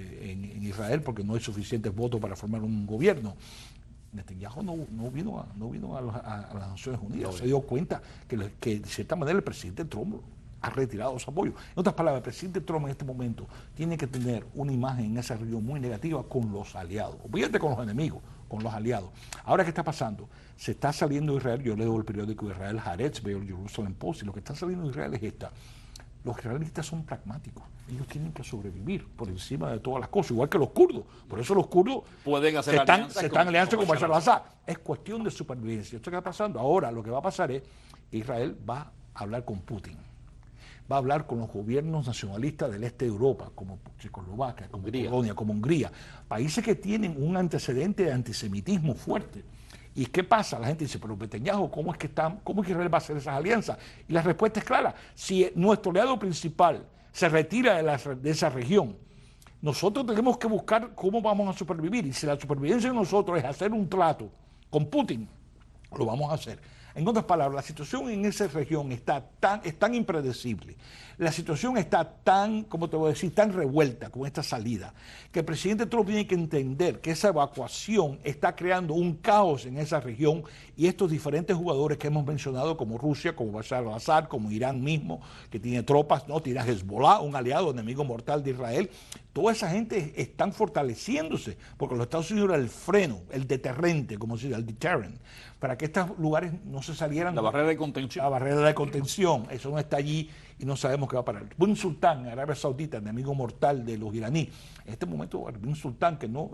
en Israel, porque no hay suficientes votos para formar un gobierno. Netanyahu no vino a las Naciones Unidas, se dio cuenta que de cierta manera el presidente Trump ha retirado su apoyo. En otras palabras, el presidente Trump en este momento tiene que tener una imagen en esa región muy negativa con los aliados. Olvídate con los enemigos, con los aliados. Ahora, ¿qué está pasando? Se está saliendo de Israel, yo leo el periódico de Israel, Haaretz, veo el Jerusalem Post, y lo que está saliendo de Israel es esta. Los israelitas son pragmáticos, ellos tienen que sobrevivir por encima de todas las cosas, igual que los kurdos. Por eso los kurdos pueden hacer se están alianza con Bashar al-Assad. Es cuestión de supervivencia. Esto que está pasando ahora, lo que va a pasar es que Israel va a hablar con Putin, va a hablar con los gobiernos nacionalistas del este de Europa, como Checoslovaquia, como Polonia, como Hungría, países que tienen un antecedente de antisemitismo fuerte. ¿Y qué pasa? La gente dice, pero Netanyahu, ¿cómo es que Israel va a hacer esas alianzas? Y la respuesta es clara. Si nuestro aliado principal se retira de esa región, nosotros tenemos que buscar cómo vamos a supervivir. Y si la supervivencia de nosotros es hacer un trato con Putin, lo vamos a hacer. En otras palabras, la situación en esa región es tan impredecible, la situación está tan, ¿cómo te voy a decir?, tan revuelta con esta salida, que el presidente Trump tiene que entender que esa evacuación está creando un caos en esa región, y estos diferentes jugadores que hemos mencionado, como Rusia, como Bashar al-Assad, como Irán mismo, que tiene tropas, ¿no?, tiene a Hezbollah, un aliado, enemigo mortal de Israel. Toda esa gente están fortaleciéndose, porque los Estados Unidos era el freno, el deterrente, como se dice, el deterrent, para que estos lugares no se salieran. La barrera de contención. La barrera de contención, eso no está allí y no sabemos qué va a parar. Bin Sultán, Arabia Saudita, enemigo mortal de los iraníes. En este momento, Bin Sultán, que no,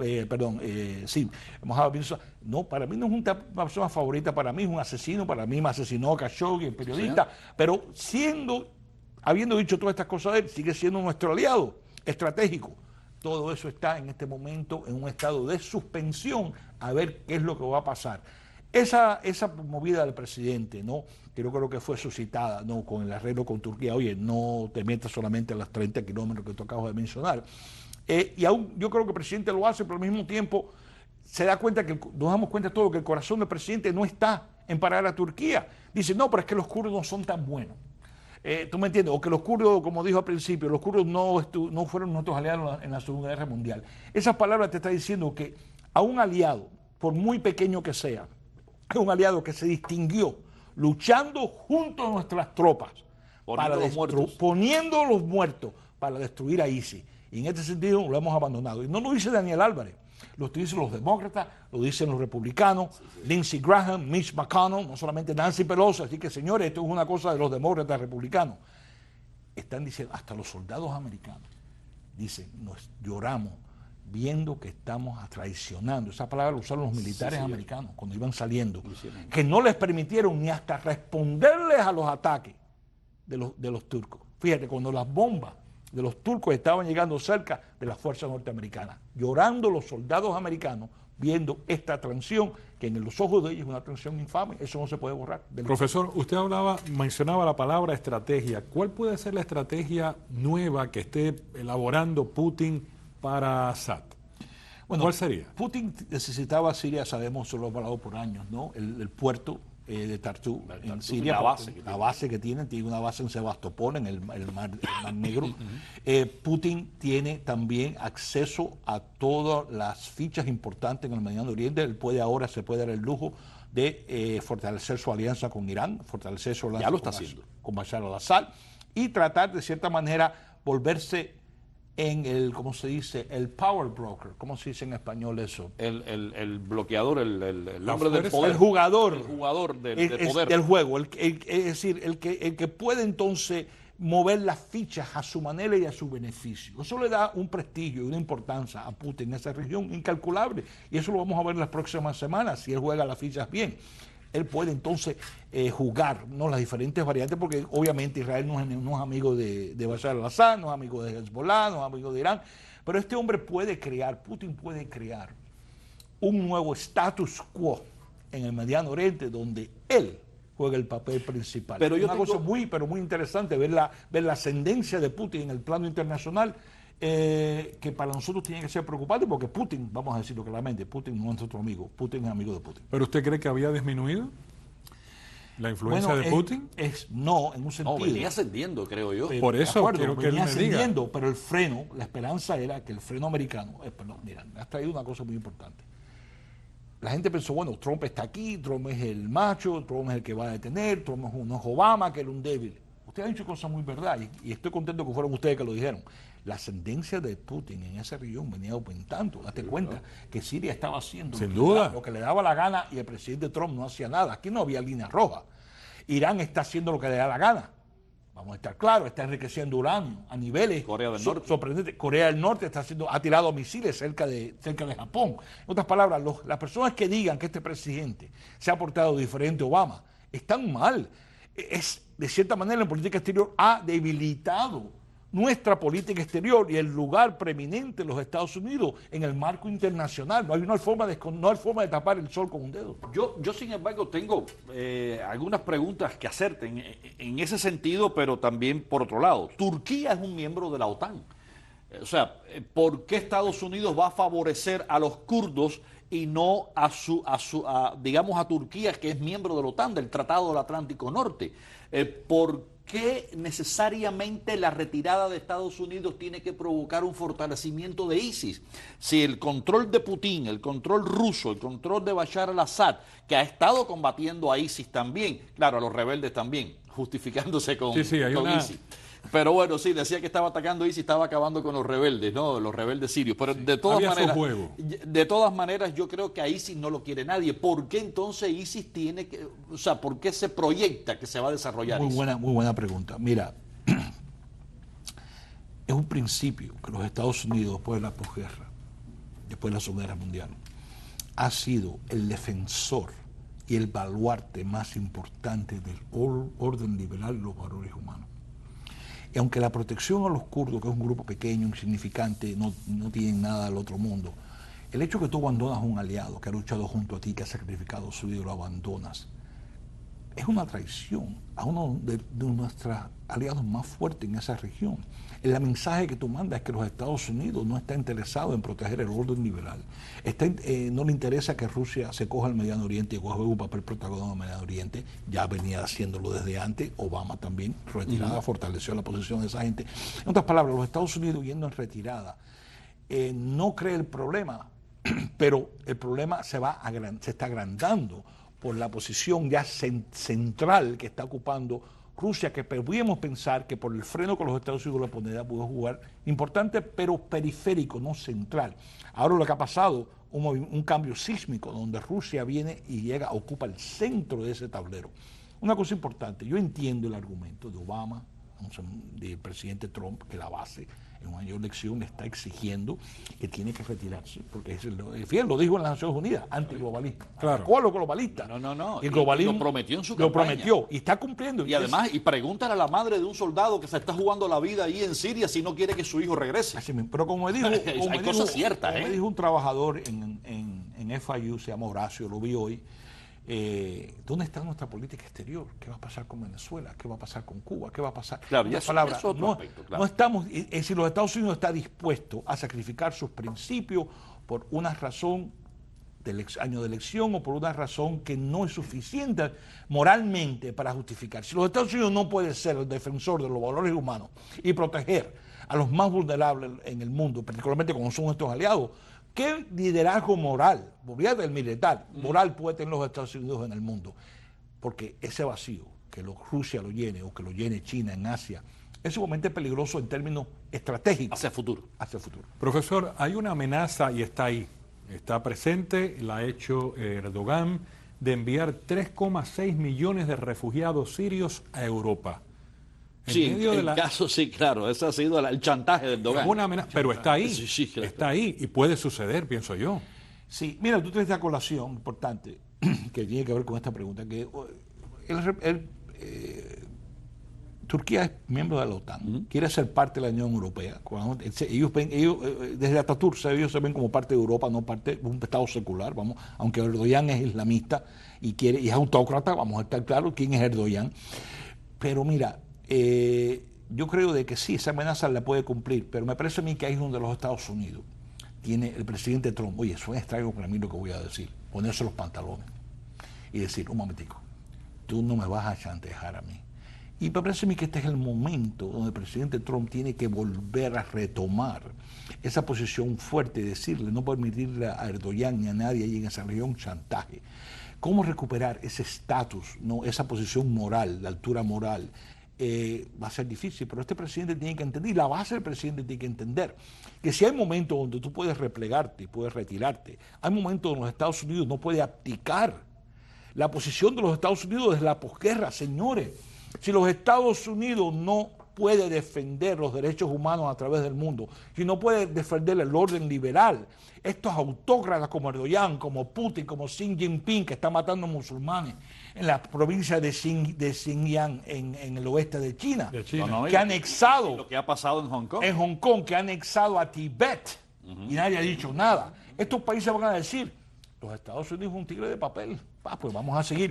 hemos hablado de Bin Sultán, no, para mí no es una persona favorita, para mí es un asesino, para mí me asesinó a Khashoggi, el periodista, ¿sí? Pero habiendo dicho todas estas cosas de él, sigue siendo nuestro aliado estratégico. Todo eso está en este momento en un estado de suspensión, a ver qué es lo que va a pasar. Esa movida del presidente, ¿no?, que yo creo que fue suscitada, ¿no?, con el arreglo con Turquía, oye, no te metas solamente a los 30 kilómetros que tú acabas de mencionar. Y aún yo creo que el presidente lo hace, pero al mismo tiempo se da cuenta nos damos cuenta todo que el corazón del presidente no está en parar a Turquía. Dice, no, pero es que los kurdos no son tan buenos. ¿Tú me entiendes? O que los kurdos, como dijo al principio, los kurdos no fueron nuestros aliados en la Segunda Guerra Mundial. Esas palabras te están diciendo que a un aliado, por muy pequeño que sea, es un aliado que se distinguió luchando junto a nuestras tropas, poniendo los muertos para destruir a ISIS. Y en este sentido lo hemos abandonado. Y no lo dice Daniel Álvarez. Lo dicen los demócratas, lo dicen los republicanos, Lindsey Graham, Mitch McConnell, no solamente Nancy Pelosi. Así que, señores, esto es una cosa de los demócratas republicanos. Están diciendo, hasta los soldados americanos dicen, nos lloramos viendo que estamos traicionando. Esa palabra la usaron los militares americanos cuando iban saliendo, que no les permitieron ni hasta responderles a los ataques de los turcos. Fíjate, cuando las bombas de los turcos estaban llegando cerca de las fuerzas norteamericanas, llorando los soldados americanos viendo esta traición, que en los ojos de ellos es una traición infame. Eso no se puede borrar. Profesor, usted mencionaba la palabra estrategia. ¿Cuál puede ser la estrategia nueva que esté elaborando Putin para Assad? Bueno, ¿cuál sería? Putin necesitaba Siria, sabemos, se lo ha hablado por años, ¿no? El puerto de Tartu en Siria, la base que tiene una base en Sebastopol, en el Mar Negro. Putin tiene también acceso a todas las fichas importantes en el Medio Oriente. Él se puede dar el lujo de fortalecer su alianza con Irán, fortalecer su alianza con Bashar al-Assad y tratar de cierta manera volverse en el, ¿cómo se dice? El power broker. ¿Cómo se dice en español eso? El bloqueador, el hombre del poder. El jugador. El jugador de poder. Del juego. Es decir, el que puede entonces mover las fichas a su manera y a su beneficio. Eso le da un prestigio y una importancia a Putin en esa región incalculable. Y eso lo vamos a ver en las próximas semanas, si él juega las fichas bien. Él puede entonces jugar, ¿no?, las diferentes variantes, porque obviamente Israel no es amigo de Bashar al-Assad, no es amigo de Hezbollah, no es amigo de Irán, pero este hombre Putin puede crear un nuevo status quo en el Mediano Oriente donde él juega el papel principal. Pero es una cosa muy interesante ver la ascendencia de Putin en el plano internacional, que para nosotros tiene que ser preocupante, porque Putin, vamos a decirlo claramente, Putin no es nuestro amigo, Putin es amigo de Putin. ¿Pero usted cree que había disminuido la influencia de Putin? No, en un sentido. No, venía ascendiendo, creo yo. Por eso quiero que él me diga. Pero el freno, la esperanza era que el freno americano, mira, me has traído una cosa muy importante. La gente pensó, bueno, Trump está aquí, Trump es el macho, Trump es el que va a detener, Trump no es Obama, que era un débil. Usted ha dicho cosas muy verdad y estoy contento que fueron ustedes que lo dijeron. La ascendencia de Putin en esa región venía aumentando. Date cuenta que Siria estaba haciendo lo que le daba la gana y el presidente Trump no hacía nada. Aquí no había línea roja. Irán está haciendo lo que le da la gana. Vamos a estar claros, está enriqueciendo uranio a niveles sorprendentes. Corea del Norte ha tirado misiles cerca de Japón. En otras palabras, las personas que digan que este presidente se ha portado diferente a Obama están mal. De cierta manera, en política exterior ha debilitado nuestra política exterior y el lugar preeminente de los Estados Unidos en el marco internacional. No hay forma de tapar el sol con un dedo. Yo sin embargo, tengo algunas preguntas que hacerte en ese sentido, pero también por otro lado. Turquía es un miembro de la OTAN. O sea, ¿por qué Estados Unidos va a favorecer a los kurdos y no digamos a Turquía, que es miembro de la OTAN, del Tratado del Atlántico Norte? ¿Por qué necesariamente la retirada de Estados Unidos tiene que provocar un fortalecimiento de ISIS? Si el control de Putin, el control ruso, el control de Bashar al-Assad, que ha estado combatiendo a ISIS también, claro, a los rebeldes también, justificándose con ISIS. Pero bueno, sí, decía que estaba atacando ISIS, estaba acabando con los rebeldes, ¿no? Los rebeldes sirios. Pero de todas maneras, yo creo que a ISIS no lo quiere nadie. ¿Por qué entonces ISIS tiene que, o sea, por qué se proyecta que se va a desarrollar? Muy buena pregunta. Mira, es un principio que los Estados Unidos, después de la posguerra, después de la Segunda Guerra Mundial, ha sido el defensor y el baluarte más importante del orden liberal y los valores humanos. Y aunque la protección a los kurdos, que es un grupo pequeño, insignificante, no tienen nada del otro mundo, el hecho que tú abandonas a un aliado que ha luchado junto a ti, que ha sacrificado su vida y lo abandonas, es una traición a uno de nuestros aliados más fuertes en esa región. El mensaje que tú mandas es que los Estados Unidos no está interesado en proteger el orden liberal. No le interesa que Rusia se coja el Mediano Oriente y coja un papel protagónico en el Mediano Oriente. Ya venía haciéndolo desde antes. Obama también, retirada, fortaleció la posición de esa gente. En otras palabras, los Estados Unidos yendo en retirada no cree el problema, pero el problema se está agrandando por la posición ya central que está ocupando Rusia, que podríamos pensar que por el freno que los Estados Unidos le pondría pudo jugar importante, pero periférico, no central. Ahora lo que ha pasado un cambio sísmico donde Rusia viene y llega, ocupa el centro de ese tablero. Una cosa importante, yo entiendo el argumento de Obama, del presidente Trump, que la base en una elección le está exigiendo que tiene que retirarse, porque fíjense, lo dijo en las Naciones Unidas, antiglobalista. Claro. ¿Cuál es globalista? No. Y el globalismo lo prometió en su lo campaña. prometió y está cumpliendo. Y además, y pregúntale a la madre de un soldado que se está jugando la vida ahí en Siria si no quiere que su hijo regrese. Así mismo. Pero como me dijo, hay cosas ciertas, me dijo un trabajador en FIU, se llama Horacio, lo vi hoy. ¿Dónde está nuestra política exterior? ¿Qué va a pasar con Venezuela? ¿Qué va a pasar con Cuba? ¿Qué va a pasar? Claro, ya palabras, es otro aspecto, claro. No estamos, es decir, los Estados Unidos está dispuesto a sacrificar sus principios por una razón del año de elección o por una razón que no es suficiente moralmente para justificar. Si los Estados Unidos no puede ser el defensor de los valores humanos y proteger a los más vulnerables en el mundo, particularmente como son nuestros aliados, ¿qué liderazgo moral, olvídate del militar, moral puede tener los Estados Unidos en el mundo? Porque ese vacío, que Rusia lo llene o que lo llene China en Asia, es sumamente peligroso en términos estratégicos. Hacia el futuro. Hacia el futuro. Profesor, hay una amenaza y está ahí, está presente, la ha hecho Erdogan, de enviar 3,6 millones de refugiados sirios a Europa. Sí, en caso sí, claro, ese ha sido el chantaje del Erdogan. Una amenaza, pero está ahí, sí, claro. Está ahí y puede suceder, pienso yo. Sí, mira, tú traes esta colación importante que tiene que ver con esta pregunta, que Turquía es miembro de la OTAN, quiere ser parte de la Unión Europea. Ellos desde Ataturk, ellos se ven como parte de Europa, no parte de un Estado secular, vamos, aunque Erdogan es islamista y es autócrata, vamos a estar claros quién es Erdogan. Pero mira, yo creo de que sí, esa amenaza la puede cumplir, pero me parece a mí que ahí es donde los Estados Unidos tiene el presidente Trump, oye, eso es extraño para mí lo que voy a decir, ponerse los pantalones y decir, un momentico, tú no me vas a chantajear a mí. Y me parece a mí que este es el momento donde el presidente Trump tiene que volver a retomar esa posición fuerte y decirle, no permitirle a Erdogan ni a nadie ahí en esa región chantaje. ¿Cómo recuperar ese estatus, no, esa posición moral, la altura moral? Va a ser difícil, pero este presidente tiene que entender, y la base del presidente tiene que entender, que si hay momentos donde tú puedes replegarte y puedes retirarte, hay momentos donde los Estados Unidos no puede abdicar. La posición de los Estados Unidos desde la posguerra, señores, si los Estados Unidos no puede defender los derechos humanos a través del mundo, si no puede defender el orden liberal, estos autócratas como Erdogan, como Putin, como Xi Jinping, que está matando musulmanes en la provincia de Xinjiang, en el oeste de China, que ha anexado, lo que ha pasado en Hong Kong. En Hong Kong, que ha anexado a Tibet, y nadie ha dicho nada. Estos países van a decir, los Estados Unidos es un tigre de papel. Pues vamos a seguir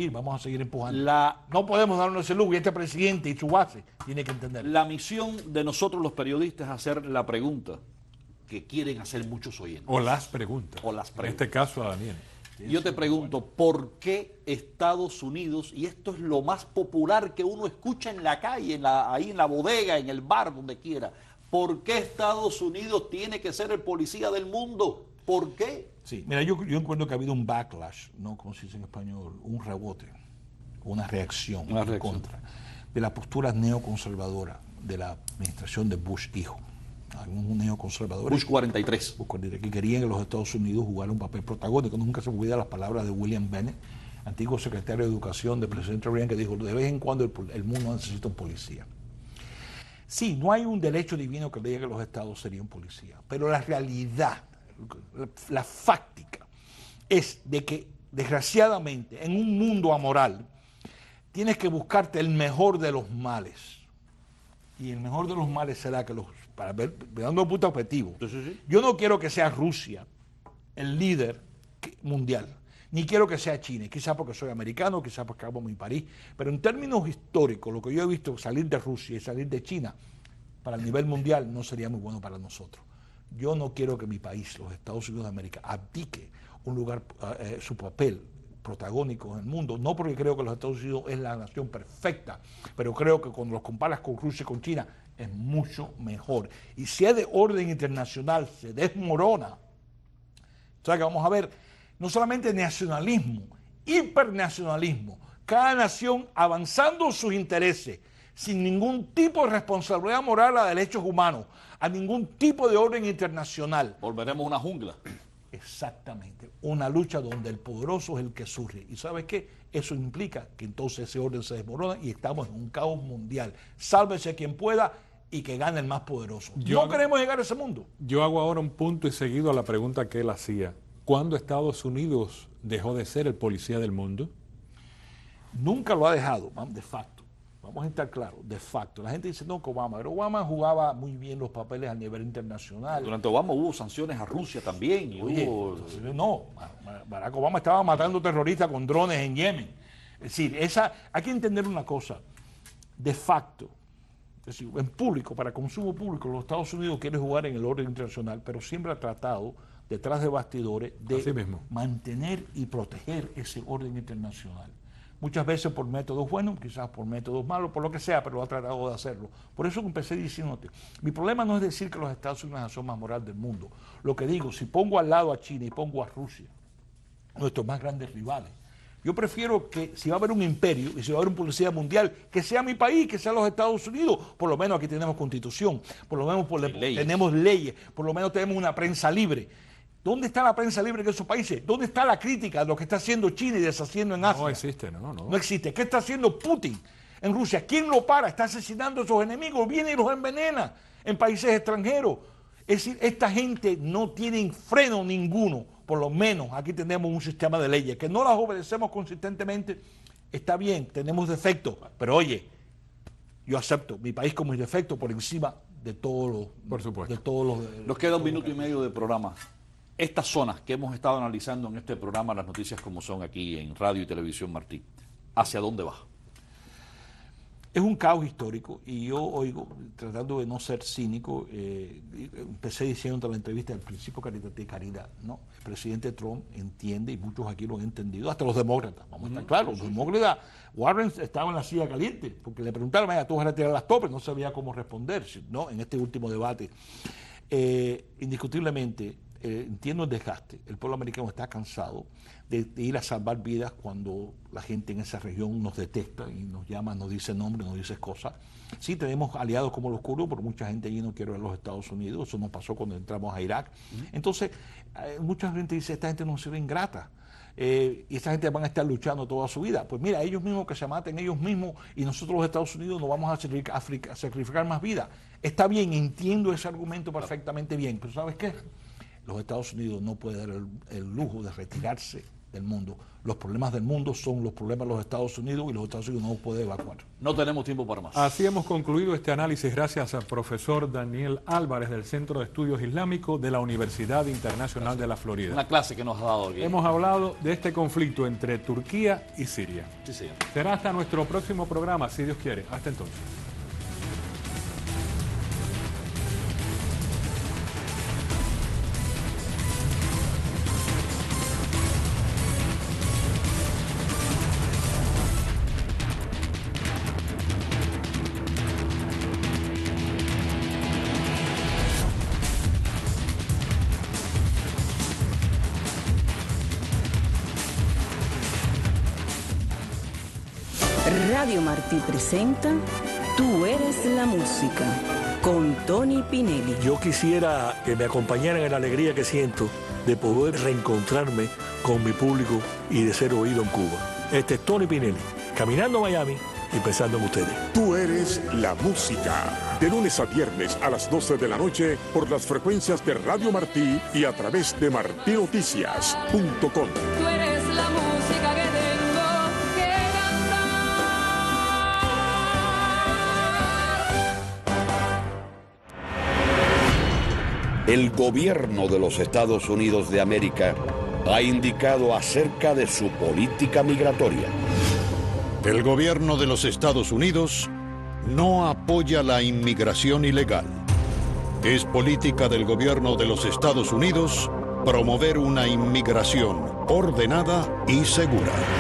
empujando. No podemos darnos ese lujo, y este presidente y su base tiene que entender. La misión de nosotros los periodistas es hacer la pregunta que quieren hacer muchos oyentes. O las preguntas. En este caso a Daniel. Yo te pregunto, ¿por qué Estados Unidos, y esto es lo más popular que uno escucha en la calle, ahí en la bodega, en el bar, donde quiera, ¿por qué Estados Unidos tiene que ser el policía del mundo? ¿Por qué? Sí, mira, yo encuentro que ha habido un backlash, ¿no? Como se dice en español, un rebote, una reacción en contra de la postura neoconservadora de la administración de Bush hijo. Algunos neoconservadores. Bush 43. Que querían que los Estados Unidos jugaran un papel protagónico. Nunca se olvida las palabras de William Bennett, antiguo secretario de Educación del presidente Reagan, que dijo, de vez en cuando el mundo necesita un policía. Sí, no hay un derecho divino que le diga que los estados serían policía, pero la realidad, la fáctica, es de que, desgraciadamente, en un mundo amoral, tienes que buscarte el mejor de los males. Y el mejor de los males será que para ver, dando un punto objetivo, yo no quiero que sea Rusia el líder mundial, ni quiero que sea China, quizás porque soy americano, quizás porque amo mi país, pero en términos históricos, lo que yo he visto salir de Rusia y salir de China, para el nivel mundial no sería muy bueno para nosotros. Yo no quiero que mi país, los Estados Unidos de América, abdique un lugar, su papel protagónico en el mundo, no porque creo que los Estados Unidos es la nación perfecta, pero creo que cuando los comparas con Rusia y con China, es mucho mejor. Y si es de orden internacional, se desmorona. O sea que vamos a ver, no solamente nacionalismo, hipernacionalismo, cada nación avanzando sus intereses, sin ningún tipo de responsabilidad moral a derechos humanos, a ningún tipo de orden internacional. Volveremos a una jungla. Exactamente. Una lucha donde el poderoso es el que surge. ¿Y sabes qué? Eso implica que entonces ese orden se desmorona y estamos en un caos mundial. Sálvese quien pueda y que gane el más poderoso. No queremos llegar a ese mundo. Yo hago ahora un punto y seguido a la pregunta que él hacía. ¿Cuándo Estados Unidos dejó de ser el policía del mundo? Nunca lo ha dejado, de facto. Vamos a estar claros, de facto. La gente dice, no, que Obama, pero Obama jugaba muy bien los papeles a nivel internacional. Durante Obama hubo sanciones a Rusia también. Y Oye, no, Barack Obama estaba matando terroristas con drones en Yemen. Es decir, hay que entender una cosa, de facto, es decir, en público, para consumo público, los Estados Unidos quieren jugar en el orden internacional, pero siempre ha tratado, detrás de bastidores, de mantener y proteger ese orden internacional. Muchas veces por métodos buenos, quizás por métodos malos, por lo que sea, pero lo ha tratado de hacerlo. Por eso empecé diciéndote, mi problema no es decir que los Estados Unidos son la nación más moral del mundo. Lo que digo, si pongo al lado a China y pongo a Rusia, nuestros más grandes rivales, yo prefiero que si va a haber un imperio y si va a haber un policía mundial, que sea mi país, que sea los Estados Unidos. Por lo menos aquí tenemos constitución, por lo menos tenemos leyes, por lo menos tenemos una prensa libre. ¿Dónde está la prensa libre en esos países? ¿Dónde está la crítica de lo que está haciendo China y deshaciendo en Asia? No existe, no. No existe. ¿Qué está haciendo Putin en Rusia? ¿Quién lo para? Está asesinando a esos enemigos, viene y los envenena en países extranjeros. Es decir, esta gente no tiene freno ninguno. Por lo menos aquí tenemos un sistema de leyes que no las obedecemos consistentemente. Está bien, tenemos defectos, pero oye, yo acepto mi país con mis defectos por encima de todos los... Por supuesto. De todos los, Nos queda un minuto y medio de programa. Estas zonas que hemos estado analizando en este programa, las noticias como son aquí en Radio y Televisión Martí, ¿hacia dónde va? Es un caos histórico y yo oigo, tratando de no ser cínico, empecé diciendo en la entrevista del principio de caridad, ¿no? El presidente Trump entiende, y muchos aquí lo han entendido, hasta los demócratas, vamos a estar claros, los demócratas, Warren estaba en la silla caliente, porque le preguntaron, tú vas a retirar las topes, no sabía cómo responder, ¿no? En este último debate. Indiscutiblemente, entiendo el desgaste, el pueblo americano está cansado de ir a salvar vidas cuando la gente en esa región nos detesta y nos llama, nos dice nombres, nos dice cosas. Sí, tenemos aliados como los kurdos, pero mucha gente allí no quiere ver a los Estados Unidos, eso nos pasó cuando entramos a Irak. Entonces, mucha gente dice, esta gente no sirve ingrata. Y esa gente van a estar luchando toda su vida. Pues mira, ellos mismos que se maten ellos mismos y nosotros los Estados Unidos no vamos a sacrificar más vida. Está bien, entiendo ese argumento perfectamente bien, pero ¿sabes qué? Los Estados Unidos no pueden dar el lujo de retirarse del mundo. Los problemas del mundo son los problemas de los Estados Unidos y los Estados Unidos no los pueden evacuar. No tenemos tiempo para más. Así hemos concluido este análisis gracias al profesor Daniel Álvarez del Centro de Estudios Islámicos de la Universidad Internacional de la Florida. Una clase que nos ha dado aquí. Hemos hablado de este conflicto entre Turquía y Siria. Sí, señor. Será hasta nuestro próximo programa, si Dios quiere. Hasta entonces. Radio Martí presenta Tú eres la música con Tony Pinelli. Yo quisiera que me acompañaran en la alegría que siento de poder reencontrarme con mi público y de ser oído en Cuba. Este es Tony Pinelli, caminando a Miami y pensando en ustedes. Tú eres la música. De lunes a viernes a las 12 de la noche por las frecuencias de Radio Martí y a través de martinoticias.com. Tú eres la música que tengo que El gobierno de los Estados Unidos de América ha indicado acerca de su política migratoria. El gobierno de los Estados Unidos no apoya la inmigración ilegal. Es política del gobierno de los Estados Unidos promover una inmigración ordenada y segura.